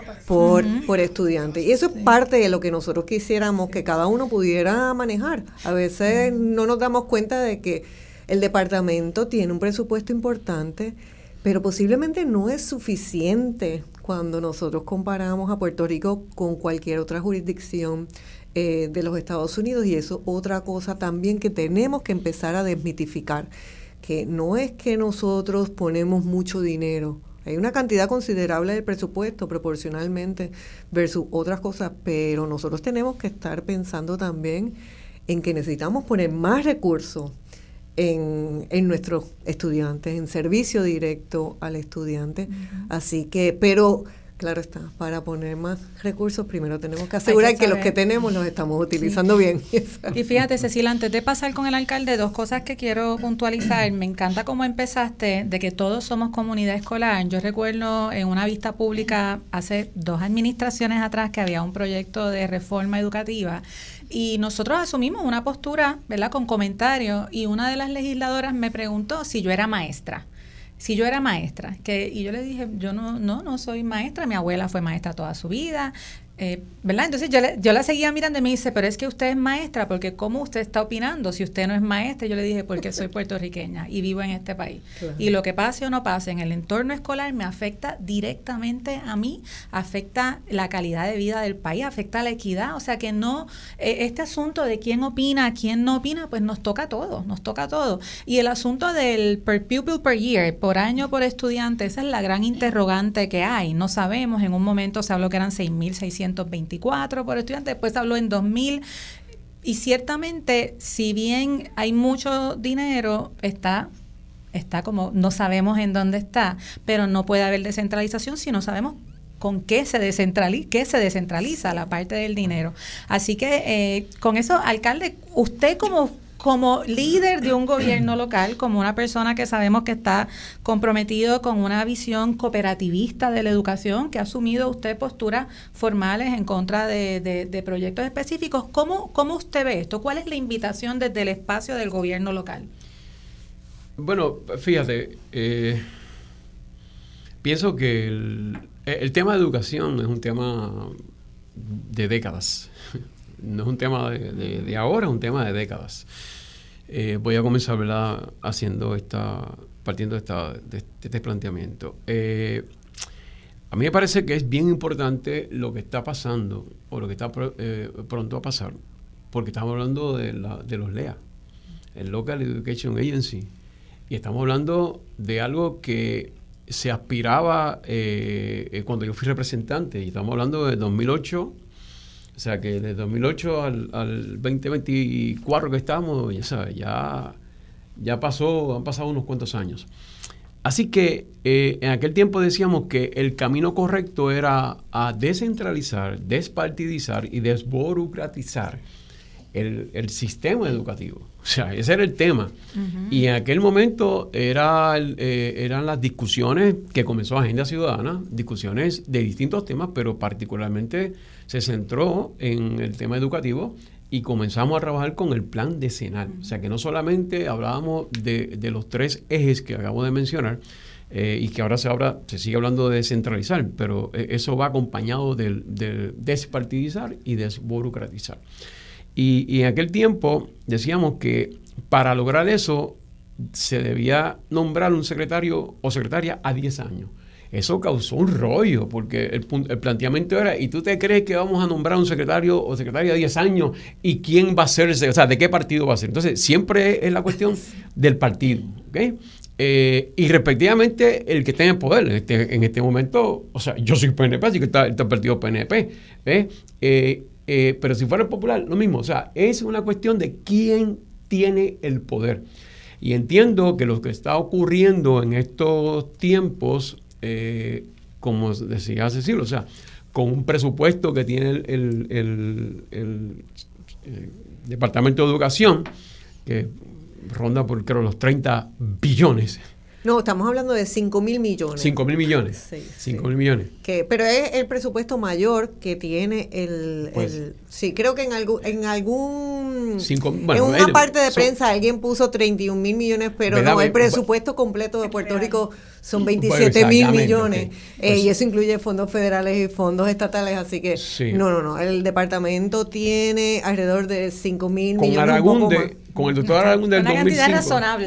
Por estudiante. Y eso es parte de lo que nosotros quisiéramos que cada uno pudiera manejar. A veces no nos damos cuenta de que el departamento tiene un presupuesto importante, pero posiblemente no es suficiente cuando nosotros comparamos a Puerto Rico con cualquier otra jurisdicción de los Estados Unidos. Y eso es otra cosa también que tenemos que empezar a desmitificar, que no es que nosotros ponemos mucho dinero, hay una cantidad considerable del presupuesto proporcionalmente versus otras cosas, pero nosotros tenemos que estar pensando también en que necesitamos poner más recursos en nuestros estudiantes, en servicio directo al estudiante. Así que, pero claro está, para poner más recursos primero tenemos que asegurar que los que tenemos los estamos utilizando bien. Y fíjate, Cecilia, antes de pasar con el alcalde, dos cosas que quiero puntualizar. Me encanta cómo empezaste de que todos somos comunidad escolar. Yo recuerdo en una vista pública hace 2 administraciones atrás que había un proyecto de reforma educativa y nosotros asumimos una postura, ¿verdad?, con comentarios, y una de las legisladoras me preguntó si yo era maestra. Y yo le dije, yo no soy maestra, mi abuela fue maestra toda su vida, ¿verdad? Entonces yo la seguía mirando y me dice, pero es que usted es maestra, porque ¿cómo usted está opinando si usted no es maestra? Yo le dije, porque soy puertorriqueña y vivo en este país. Claro. Y lo que pase o no pase en el entorno escolar me afecta directamente a mí, afecta la calidad de vida del país, afecta la equidad, o sea que no, este asunto de quién opina, quién no opina, pues nos toca a todos. Y el asunto del per pupil per year, por año por estudiante, esa es la gran interrogante que hay. No sabemos, en un momento se habló que eran 6.624 por estudiante, después se habló en 2.000, y ciertamente, si bien hay mucho dinero, está como, no sabemos en dónde está, pero no puede haber descentralización si no sabemos con qué se descentraliza la parte del dinero. Así que con eso, alcalde, usted como líder de un gobierno local, como una persona que sabemos que está comprometido con una visión cooperativista de la educación, que ha asumido usted posturas formales en contra de proyectos específicos, ¿cómo usted ve esto? ¿Cuál es la invitación desde el espacio del gobierno local? Bueno, fíjate, pienso que el tema de educación es un tema de décadas. No es un tema de ahora, es un tema de décadas. Voy a comenzar, ¿verdad?, partiendo de este planteamiento. A mí me parece que es bien importante lo que está pasando, o lo que está pronto a pasar, porque estamos hablando de los LEA, el Local Education Agency, y estamos hablando de algo que se aspiraba cuando yo fui representante, y estamos hablando de 2008, o sea que de 2008 al 2024 que estamos, ya sabes, han pasado unos cuantos años. Así que en aquel tiempo decíamos que el camino correcto era a descentralizar, despartidizar y desburocratizar el sistema educativo. O sea, ese era el tema. Uh-huh. Y en aquel momento eran las discusiones que comenzó Agenda Ciudadana, discusiones de distintos temas, pero particularmente se centró en el tema educativo y comenzamos a trabajar con el plan decenal. O sea, que no solamente hablábamos de los 3 ejes que acabo de mencionar, y que ahora se sigue hablando de descentralizar, pero eso va acompañado de despartidizar y desburocratizar. Y en aquel tiempo decíamos que para lograr eso se debía nombrar un secretario o secretaria a 10 años. Eso causó un rollo, porque el planteamiento era, ¿y tú te crees que vamos a nombrar un secretario o secretaria a 10 años? ¿Y quién va a ser? O sea, ¿de qué partido va a ser? Entonces, siempre es la cuestión del partido, ¿ok? Y respectivamente, el que esté en el poder en este momento, o sea, yo soy PNP, así que está el partido PNP, pero si fuera el popular, lo mismo. O sea, es una cuestión de quién tiene el poder. Y entiendo que lo que está ocurriendo en estos tiempos, como decía Cecilio, o sea, con un presupuesto que tiene el Departamento de Educación, que ronda por, creo, los 30 billones. No, estamos hablando de 5.000 millones. 5.000 millones. Sí, 5.000 millones. Pero es el presupuesto mayor que tiene sí, creo que en una parte de prensa alguien puso 31.000 millones, pero ¿verdad? No, el presupuesto completo de Puerto Rico son 27.000 millones. Okay. Y eso incluye fondos federales y fondos estatales, así que sí. No. El departamento tiene alrededor de 5.000 millones. Aragunde, con el doctor Aragunde del 2005. Una cantidad razonable.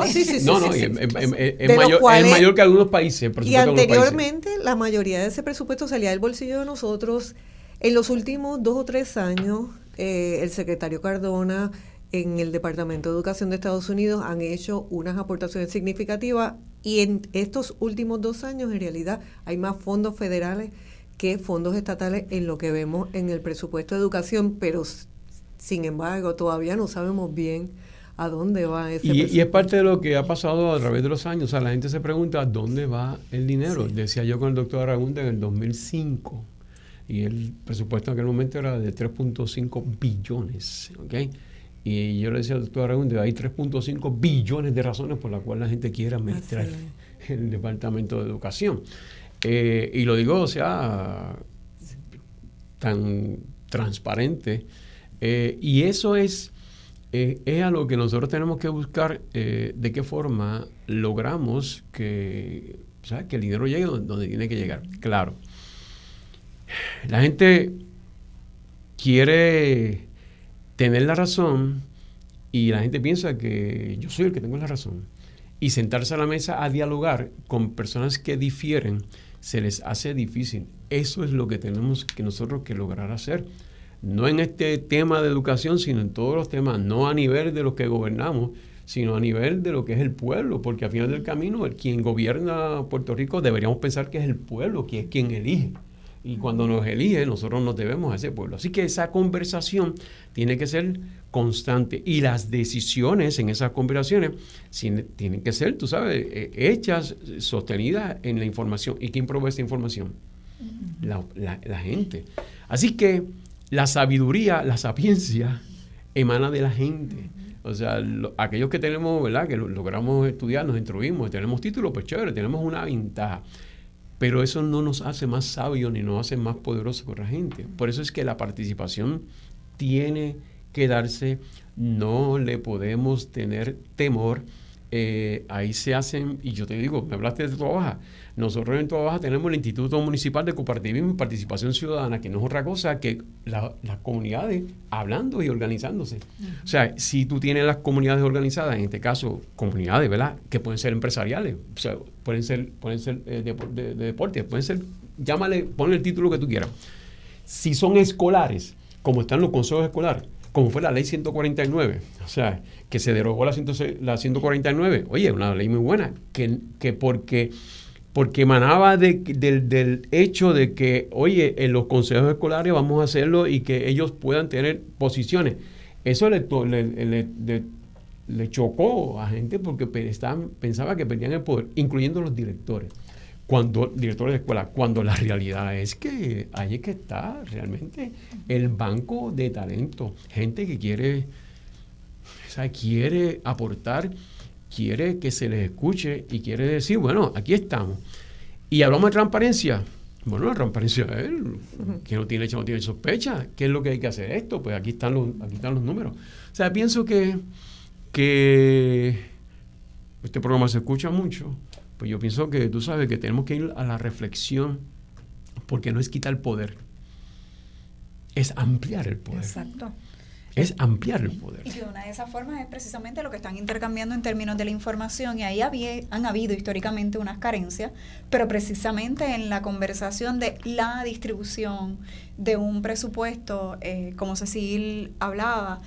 Es mayor que algunos países. Y anteriormente, la mayoría de ese presupuesto salía del bolsillo de nosotros. En los últimos 2 o 3 años, el secretario Cardona en el Departamento de Educación de Estados Unidos han hecho unas aportaciones significativas, y en estos últimos 2 años, en realidad, hay más fondos federales que fondos estatales en lo que vemos en el presupuesto de educación, pero sin embargo, todavía no sabemos bien a dónde va ese presupuesto. Y es parte de lo que ha pasado a través de los años. O sea, la gente se pregunta, ¿dónde va el dinero? Sí. Decía yo con el doctor Aragunde en el 2005, y el presupuesto en aquel momento era de 3.5 billones, ¿ok? Y yo le decía al doctor Aragunde, hay 3.5 billones de razones por las cuales la gente quiere administrar el Departamento de Educación. Y lo digo, o sea, tan transparente. Y eso es a lo que nosotros tenemos que buscar, de qué forma logramos que el dinero llegue donde tiene que llegar. Claro, la gente quiere tener la razón, y la gente piensa que yo soy el que tengo la razón, y sentarse a la mesa a dialogar con personas que difieren se les hace difícil. Eso es lo que tenemos que nosotros que lograr hacer, no en este tema de educación, sino en todos los temas, no a nivel de los que gobernamos, sino a nivel de lo que es el pueblo, porque al final del camino, quien gobierna Puerto Rico, deberíamos pensar que es el pueblo, que es quien elige. Y cuando nos elige, nosotros nos debemos a ese pueblo. Así que esa conversación tiene que ser constante. Y las decisiones en esas conversaciones tienen que ser, tú sabes, hechas, sostenidas en la información. ¿Y quién provee esa información? La gente. Así que la sabiduría, la sapiencia, emana de la gente. O sea, aquellos que tenemos, ¿verdad?, que logramos estudiar, nos instruimos, tenemos títulos, pues chévere, tenemos una ventaja. Pero eso no nos hace más sabios ni nos hace más poderosos con la gente. Por eso es que la participación tiene que darse, no le podemos tener temor. Ahí se hacen, y yo te digo, me hablaste de Toa Baja. Nosotros en Toa Baja tenemos el Instituto Municipal de Cooperativismo y Participación Ciudadana, que no es otra cosa que las comunidades hablando y organizándose. Uh-huh. O sea, si tú tienes las comunidades organizadas, en este caso comunidades, ¿verdad?, que pueden ser empresariales, o sea, pueden ser de deportes, pueden ser, llámale, ponle el título que tú quieras. Si son escolares, como están los consejos escolares, como fue la ley 149, o sea, que se derogó la 149, oye, una ley muy buena, que porque emanaba del hecho de que, oye, en los consejos escolares vamos a hacerlo y que ellos puedan tener posiciones. Eso le chocó a gente porque pensaba que perdían el poder, incluyendo los directores de escuela, cuando la realidad es que ahí es que está realmente el banco de talento, gente que quiere aportar, quiere que se les escuche y quiere decir, bueno, aquí estamos. Y hablamos de transparencia. Bueno, la transparencia es que no tiene sospecha. ¿Qué es lo que hay que hacer esto? Pues aquí están los números. O sea, pienso que este programa se escucha mucho. Pues yo pienso que tú sabes que tenemos que ir a la reflexión, porque no es quitar poder, es ampliar el poder. Exacto. Es ampliar el poder. Y que una de esas formas es precisamente lo que están intercambiando en términos de la información, y ahí han habido históricamente unas carencias, pero precisamente en la conversación de la distribución de un presupuesto, como Cecil hablaba,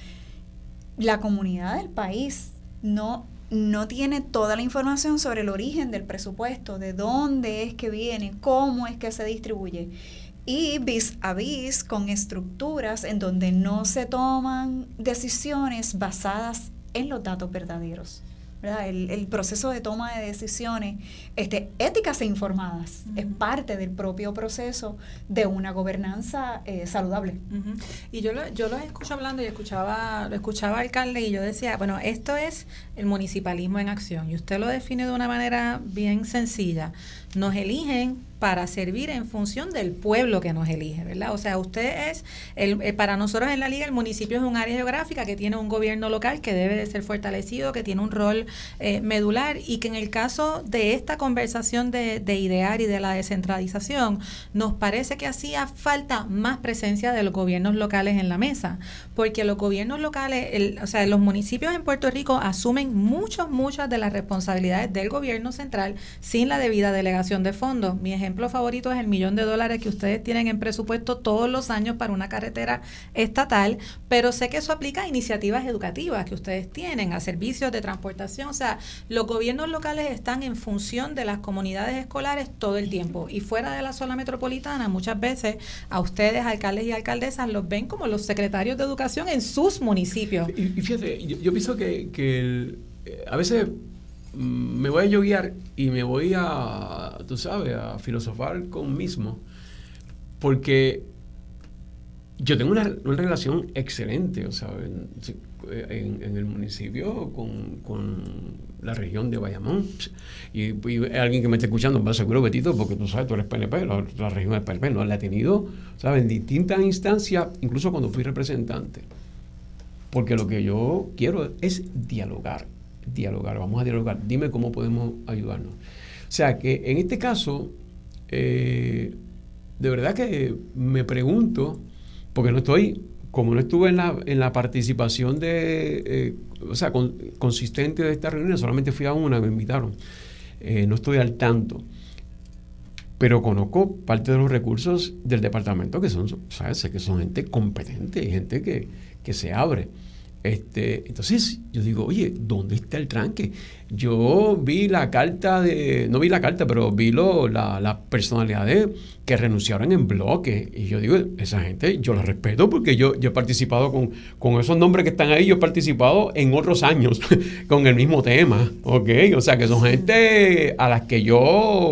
la comunidad del país no tiene toda la información sobre el origen del presupuesto, de dónde es que viene, cómo es que se distribuye. Y vis a vis con estructuras en donde no se toman decisiones basadas en los datos verdaderos, ¿verdad? El proceso de toma de decisiones éticas e informadas es parte del propio proceso de una gobernanza saludable. Y yo lo escucho hablando y lo escuchaba alcalde, y yo decía, bueno, esto es el municipalismo en acción, y usted lo define de una manera bien sencilla. Nos eligen para servir en función del pueblo que nos elige, ¿verdad? O sea, usted es, para nosotros en la Liga, el municipio es un área geográfica que tiene un gobierno local que debe de ser fortalecido, que tiene un rol medular, y que en el caso de esta conversación de idear y de la descentralización, nos parece que hacía falta más presencia de los gobiernos locales en la mesa, porque los gobiernos locales, o sea, los municipios en Puerto Rico asumen muchas de las responsabilidades del gobierno central sin la debida delegación de fondos. Mi ejemplo favorito es el $1,000,000 que ustedes tienen en presupuesto todos los años para una carretera estatal, pero sé que eso aplica a iniciativas educativas que ustedes tienen, a servicios de transportación. O sea, los gobiernos locales están en función de las comunidades escolares todo el tiempo, y fuera de la zona metropolitana muchas veces a ustedes, alcaldes y alcaldesas, los ven como los secretarios de educación en sus municipios. Y fíjate, yo pienso que a veces me voy a yoguear y me voy a filosofar conmigo mismo, porque yo tengo una relación excelente, o sea, en el municipio con la región de Bayamón, y alguien que me esté escuchando va seguro, Betito, porque tú sabes, tú eres PNP, la región del PNP, ¿no? La he tenido, ¿sabes?, en distintas instancias, incluso cuando fui representante, porque lo que yo quiero es dialogar, vamos a dialogar, dime cómo podemos ayudarnos. O sea, que en este caso, de verdad que me pregunto, porque no estuve en la participación consistente de esta reunión, solamente fui a una, me invitaron, no estoy al tanto, pero conozco parte de los recursos del departamento que son, ¿sabes? Sé que son gente competente y gente que se abre. Entonces yo digo, oye, ¿dónde está el tranque? Yo vi la carta no vi la carta, pero vi las personalidades que renunciaron en bloque, y yo digo, esa gente yo la respeto, porque yo he participado con esos nombres que están ahí, yo he participado en otros años con el mismo tema, ¿ok? O sea, que son gente a las que yo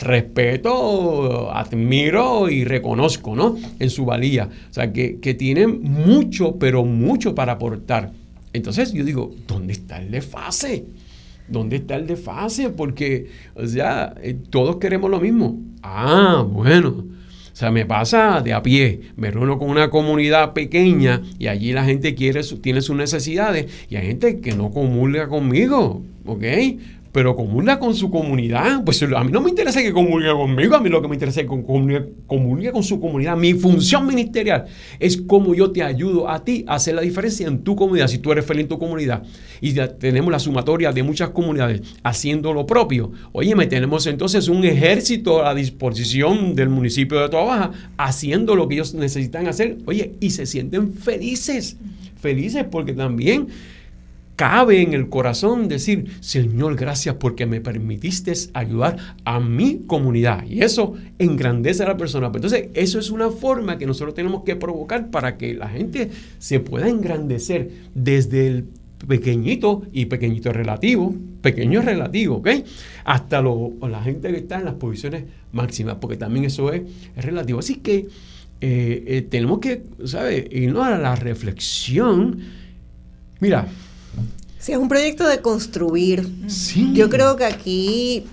respeto, admiro y reconozco, ¿no?, en su valía. O sea, que tienen mucho, pero mucho para aportar. Entonces yo digo, ¿dónde está el desfase? ¿Dónde está el desfase? Porque, o sea, todos queremos lo mismo. Bueno. O sea, me pasa de a pie. Me reúno con una comunidad pequeña y allí la gente tiene sus necesidades, y hay gente que no comulga conmigo, ¿ok? Pero comulga con su comunidad. Pues a mí no me interesa que comulgue conmigo, a mí lo que me interesa es que comulgue con su comunidad. Mi función ministerial es cómo yo te ayudo a ti a hacer la diferencia en tu comunidad, si tú eres feliz en tu comunidad. Y ya tenemos la sumatoria de muchas comunidades haciendo lo propio. Óyeme, tenemos entonces un ejército a disposición del municipio de Toa Baja haciendo lo que ellos necesitan hacer. Oye, y se sienten felices felices porque también cabe en el corazón decir, Señor, gracias porque me permitiste ayudar a mi comunidad. Y eso engrandece a la persona. Entonces, eso es una forma que nosotros tenemos que provocar para que la gente se pueda engrandecer desde el pequeñito, y pequeño es relativo, ¿ok? Hasta la gente que está en las posiciones máximas, porque también eso es relativo. Así que tenemos que, ¿sabes?, irnos a la reflexión. Mira, sí, es un proyecto de construir. Sí. Yo creo que aquí,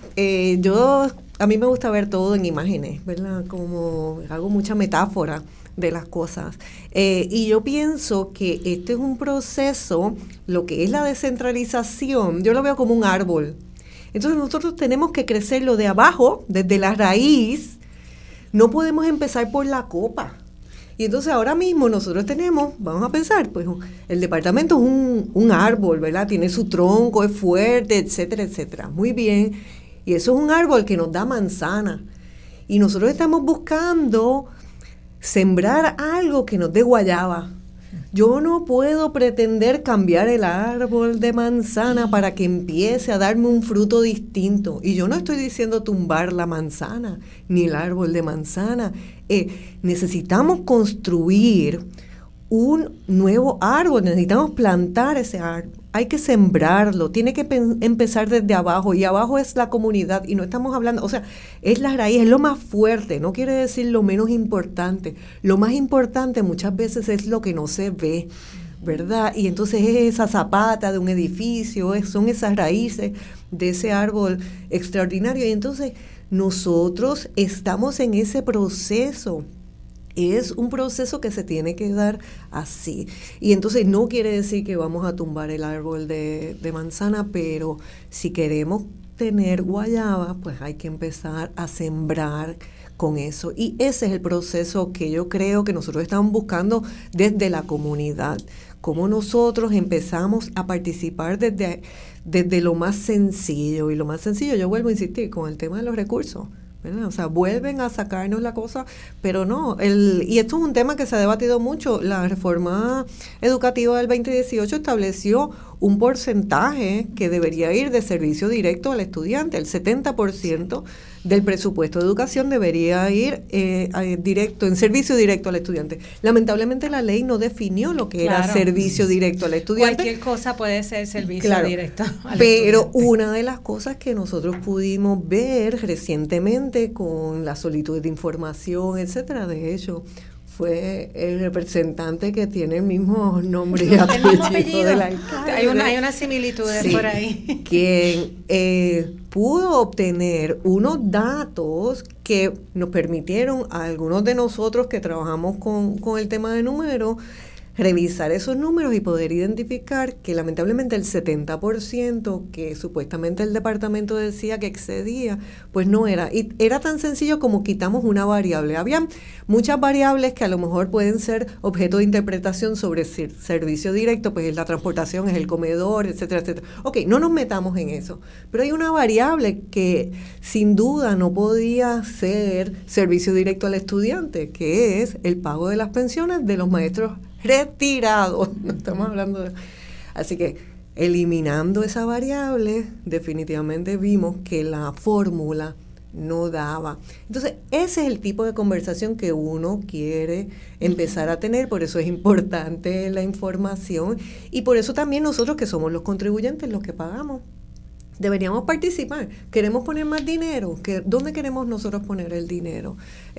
a mí me gusta ver todo en imágenes, ¿verdad? Como hago mucha metáfora de las cosas. Y yo pienso que este es un proceso, lo que es la descentralización, yo lo veo como un árbol. Entonces nosotros tenemos que crecerlo de abajo, desde la raíz. No podemos empezar por la copa. Y entonces ahora mismo nosotros vamos a pensar, pues el departamento es un árbol, ¿verdad? Tiene su tronco, es fuerte, etcétera, etcétera. Muy bien. Y eso es un árbol que nos da manzana. Y nosotros estamos buscando sembrar algo que nos dé guayaba. Yo no puedo pretender cambiar el árbol de manzana para que empiece a darme un fruto distinto. Y yo no estoy diciendo tumbar la manzana, ni el árbol de manzana. Necesitamos construir un nuevo árbol, necesitamos plantar ese árbol. Hay que sembrarlo, tiene que empezar desde abajo, y abajo es la comunidad, y no estamos hablando, o sea, es la raíz, es lo más fuerte, no quiere decir lo menos importante. Lo más importante muchas veces es lo que no se ve, ¿verdad? Y entonces es esa zapata de un edificio, son esas raíces de ese árbol extraordinario, y entonces nosotros estamos en ese proceso. Es un proceso que se tiene que dar así. Y entonces no quiere decir que vamos a tumbar el árbol de manzana, pero si queremos tener guayaba, pues hay que empezar a sembrar con eso. Y ese es el proceso que yo creo que nosotros estamos buscando desde la comunidad. Cómo nosotros empezamos a participar desde lo más sencillo. Y lo más sencillo, yo vuelvo a insistir, con el tema de los recursos, ¿verdad? O sea, vuelven a sacarnos la cosa, pero no, y esto es un tema que se ha debatido mucho. La reforma educativa del 2018 estableció un porcentaje que debería ir de servicio directo al estudiante. El 70% del presupuesto de educación debería ir en servicio directo al estudiante. Lamentablemente la ley no definió lo que era servicio directo al estudiante. Cualquier cosa puede ser servicio directo al pero estudiante. Una de las cosas que nosotros pudimos ver recientemente con la solicitud de información, etcétera, de hecho, fue el representante que tiene el mismo nombre y apellido del alcalde. Hay unas similitudes por ahí. Quien pudo obtener unos datos que nos permitieron a algunos de nosotros que trabajamos con el tema de números, revisar esos números y poder identificar que lamentablemente el 70% que supuestamente el departamento decía que excedía, pues no era. Y era tan sencillo como quitamos una variable. Habían muchas variables que a lo mejor pueden ser objeto de interpretación sobre servicio directo, pues es la transportación, es el comedor, etcétera, etcétera. Ok, no nos metamos en eso. Pero hay una variable que sin duda no podía ser servicio directo al estudiante, que es el pago de las pensiones de los maestros retirados. No estamos hablando de... Así que eliminando esa variable, definitivamente vimos que la fórmula no daba. Entonces, ese es el tipo de conversación que uno quiere empezar a tener. Por eso es importante la información, y por eso también nosotros, que somos los contribuyentes, los que pagamos, deberíamos participar. ¿Queremos poner más dinero? ¿Dónde queremos nosotros poner el dinero?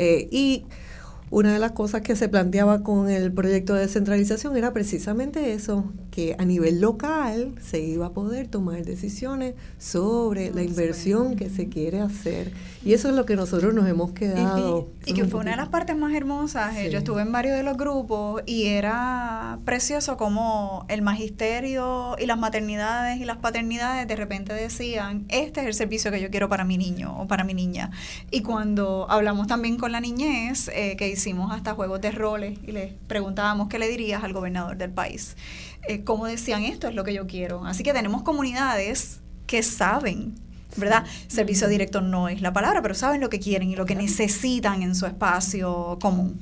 Y una de las cosas que se planteaba con el proyecto de descentralización era precisamente eso, que a nivel local se iba a poder tomar decisiones sobre la inversión que se quiere hacer. Y eso es lo que nosotros nos hemos quedado. Y que fue una de las partes más hermosas. Sí. Yo estuve en varios de los grupos y era precioso como el magisterio y las maternidades y las paternidades de repente decían, este es el servicio que yo quiero para mi niño o para mi niña. Y cuando hablamos también con la niñez, que hicimos hasta juegos de roles y les preguntábamos qué le dirías al gobernador del país, cómo decían, esto es lo que yo quiero. Así que tenemos comunidades que saben, ¿verdad? Servicio directo no es la palabra, pero saben lo que quieren y lo que necesitan en su espacio común.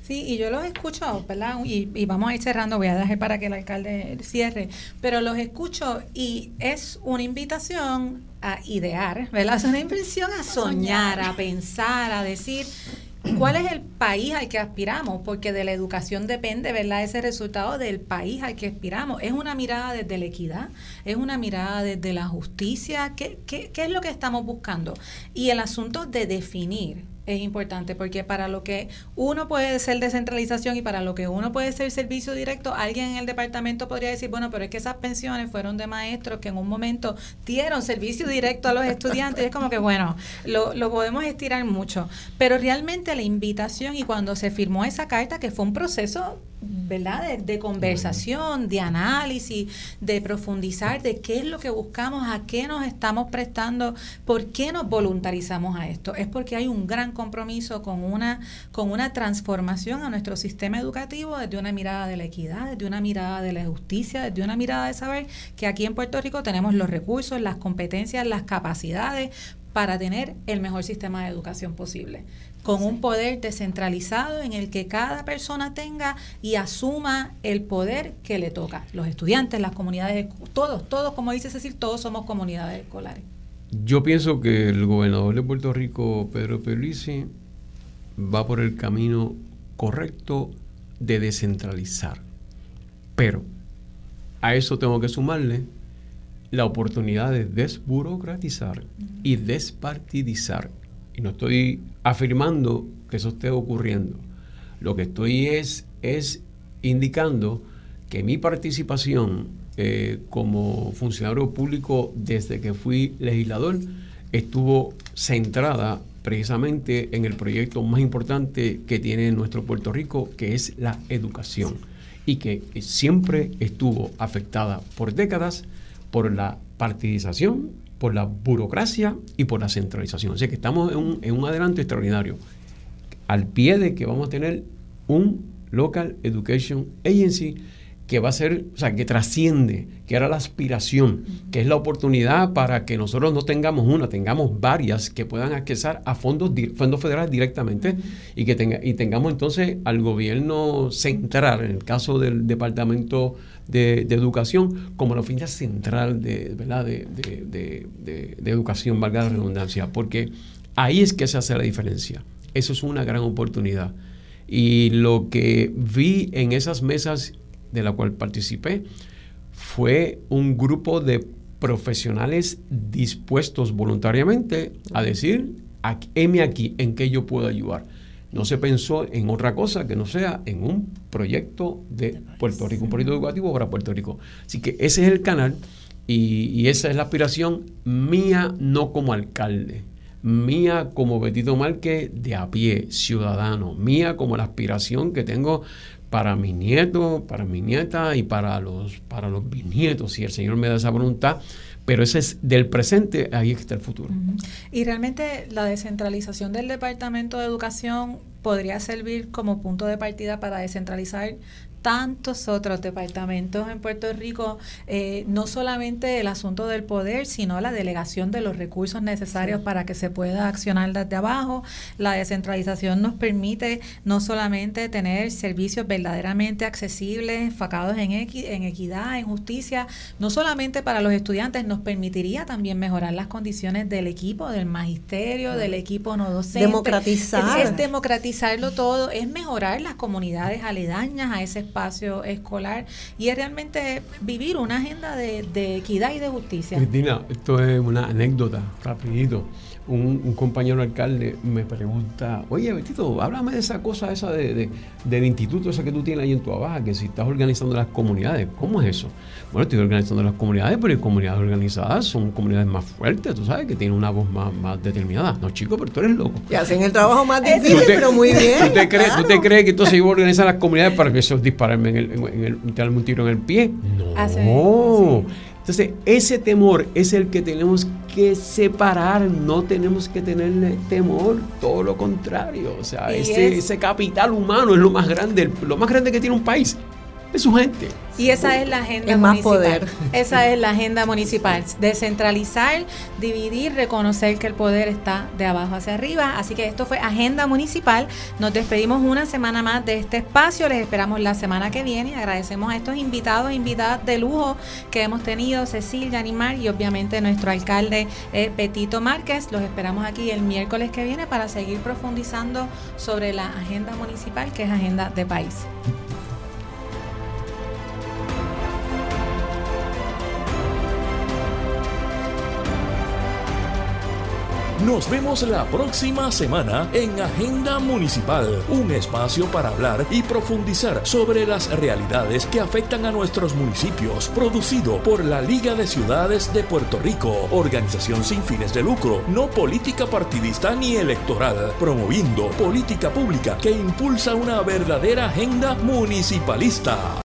Sí, y yo los escucho, ¿verdad? Y vamos a ir cerrando, voy a dejar para que el alcalde cierre, pero los escucho y es una invitación a idear, ¿verdad? Es una invitación a soñar, a pensar, a decir cuál es el país al que aspiramos, porque de la educación depende, ¿verdad?, ese resultado del país al que aspiramos. Es una mirada desde la equidad, es una mirada desde la justicia. ¿Qué es lo que estamos buscando? Y el asunto de definir es importante, porque para lo que uno puede ser descentralización y para lo que uno puede ser servicio directo, alguien en el departamento podría decir, bueno, pero es que esas pensiones fueron de maestros que en un momento dieron servicio directo a los estudiantes. Es como que, bueno, lo podemos estirar mucho. Pero realmente la invitación, y cuando se firmó esa carta, que fue un proceso, ¿verdad?, de conversación, de análisis, de profundizar de qué es lo que buscamos, a qué nos estamos prestando, por qué nos voluntarizamos a esto. Es porque hay un gran compromiso con una transformación a nuestro sistema educativo desde una mirada de la equidad, desde una mirada de la justicia, desde una mirada de saber que aquí en Puerto Rico tenemos los recursos, las competencias, las capacidades para tener el mejor sistema de educación posible, con un poder descentralizado en el que cada persona tenga y asuma el poder que le toca. Los estudiantes, las comunidades, todos, como dice Cecil, todos somos comunidades escolares. Yo pienso que el gobernador de Puerto Rico, Pedro Pierluisi, va por el camino correcto de descentralizar. Pero a eso tengo que sumarle la oportunidad de desburocratizar y despartidizar. Y no estoy afirmando que eso esté ocurriendo. Lo que estoy es indicando que mi participación como funcionario público desde que fui legislador estuvo centrada precisamente en el proyecto más importante que tiene nuestro Puerto Rico, que es la educación, y que siempre estuvo afectada por décadas por la partidización, por la burocracia y por la centralización. O sea que estamos en un adelanto extraordinario, al pie de que vamos a tener un Local Education Agency que va a ser, o sea, que trasciende, que era la aspiración, que es la oportunidad para que nosotros no tengamos una, tengamos varias que puedan accesar a fondos federales directamente y que tengamos entonces al gobierno central, en el caso del Departamento de Educación, como la oficina central de educación, valga la redundancia, porque ahí es que se hace la diferencia. Eso es una gran oportunidad. Y lo que vi en esas mesas de la cual participé fue un grupo de profesionales dispuestos voluntariamente a decir, heme aquí, en qué yo puedo ayudar. No se pensó en otra cosa que no sea en un proyecto de Puerto Rico, un proyecto educativo para Puerto Rico. Así que ese es el canal y esa es la aspiración mía, no como alcalde, mía como Betito Márquez de a pie, ciudadano, mía como la aspiración que tengo para mis nietos, para mi nieta y para los bisnietos, si el Señor me da esa voluntad. Pero ese es del presente, ahí está el futuro. Y realmente la descentralización del Departamento de Educación podría servir como punto de partida para descentralizar tantos otros departamentos en Puerto Rico, no solamente el asunto del poder, sino la delegación de los recursos necesarios para que se pueda accionar desde abajo. La descentralización nos permite no solamente tener servicios verdaderamente accesibles, enfocados en equidad, en justicia, no solamente para los estudiantes, nos permitiría también mejorar las condiciones del equipo, del magisterio, del equipo no docente. Democratizar. Es democratizarlo todo, es mejorar las comunidades aledañas a ese espacio escolar y es realmente vivir una agenda de equidad y de justicia. Cristina, esto es una anécdota, rapidito. Un compañero alcalde me pregunta, oye, Betito, háblame de esa cosa esa del instituto ese que tú tienes ahí en Toa Baja, que si estás organizando las comunidades. ¿Cómo es eso? Bueno, estoy organizando las comunidades, pero las comunidades organizadas son comunidades más fuertes, tú sabes, que tienen una voz más determinada. No, chico, pero tú eres loco. Y hacen el trabajo más difícil, pero muy bien. ¿Tú te crees que entonces yo voy a organizar las comunidades para que eso dispararme tirarme un tiro en el pie? No. Entonces, ese temor es el que tenemos que separar, no tenemos que tenerle temor, todo lo contrario. O sea, ese capital humano es lo más grande que tiene un país. es su gente. Y esa es la agenda es más municipal. poder. Esa es la agenda municipal. Descentralizar, dividir, reconocer que el poder está de abajo hacia arriba. Así que esto fue Agenda Municipal. Nos despedimos una semana más de este espacio. Les esperamos la semana que viene. Agradecemos a estos invitados e invitadas de lujo que hemos tenido, Cecilia, Animar y obviamente nuestro alcalde Petito Márquez. Los esperamos aquí el miércoles que viene para seguir profundizando sobre la agenda municipal, que es agenda de país. Nos vemos la próxima semana en Agenda Municipal, un espacio para hablar y profundizar sobre las realidades que afectan a nuestros municipios, producido por la Liga de Ciudades de Puerto Rico, organización sin fines de lucro, no política partidista ni electoral, promoviendo política pública que impulsa una verdadera agenda municipalista.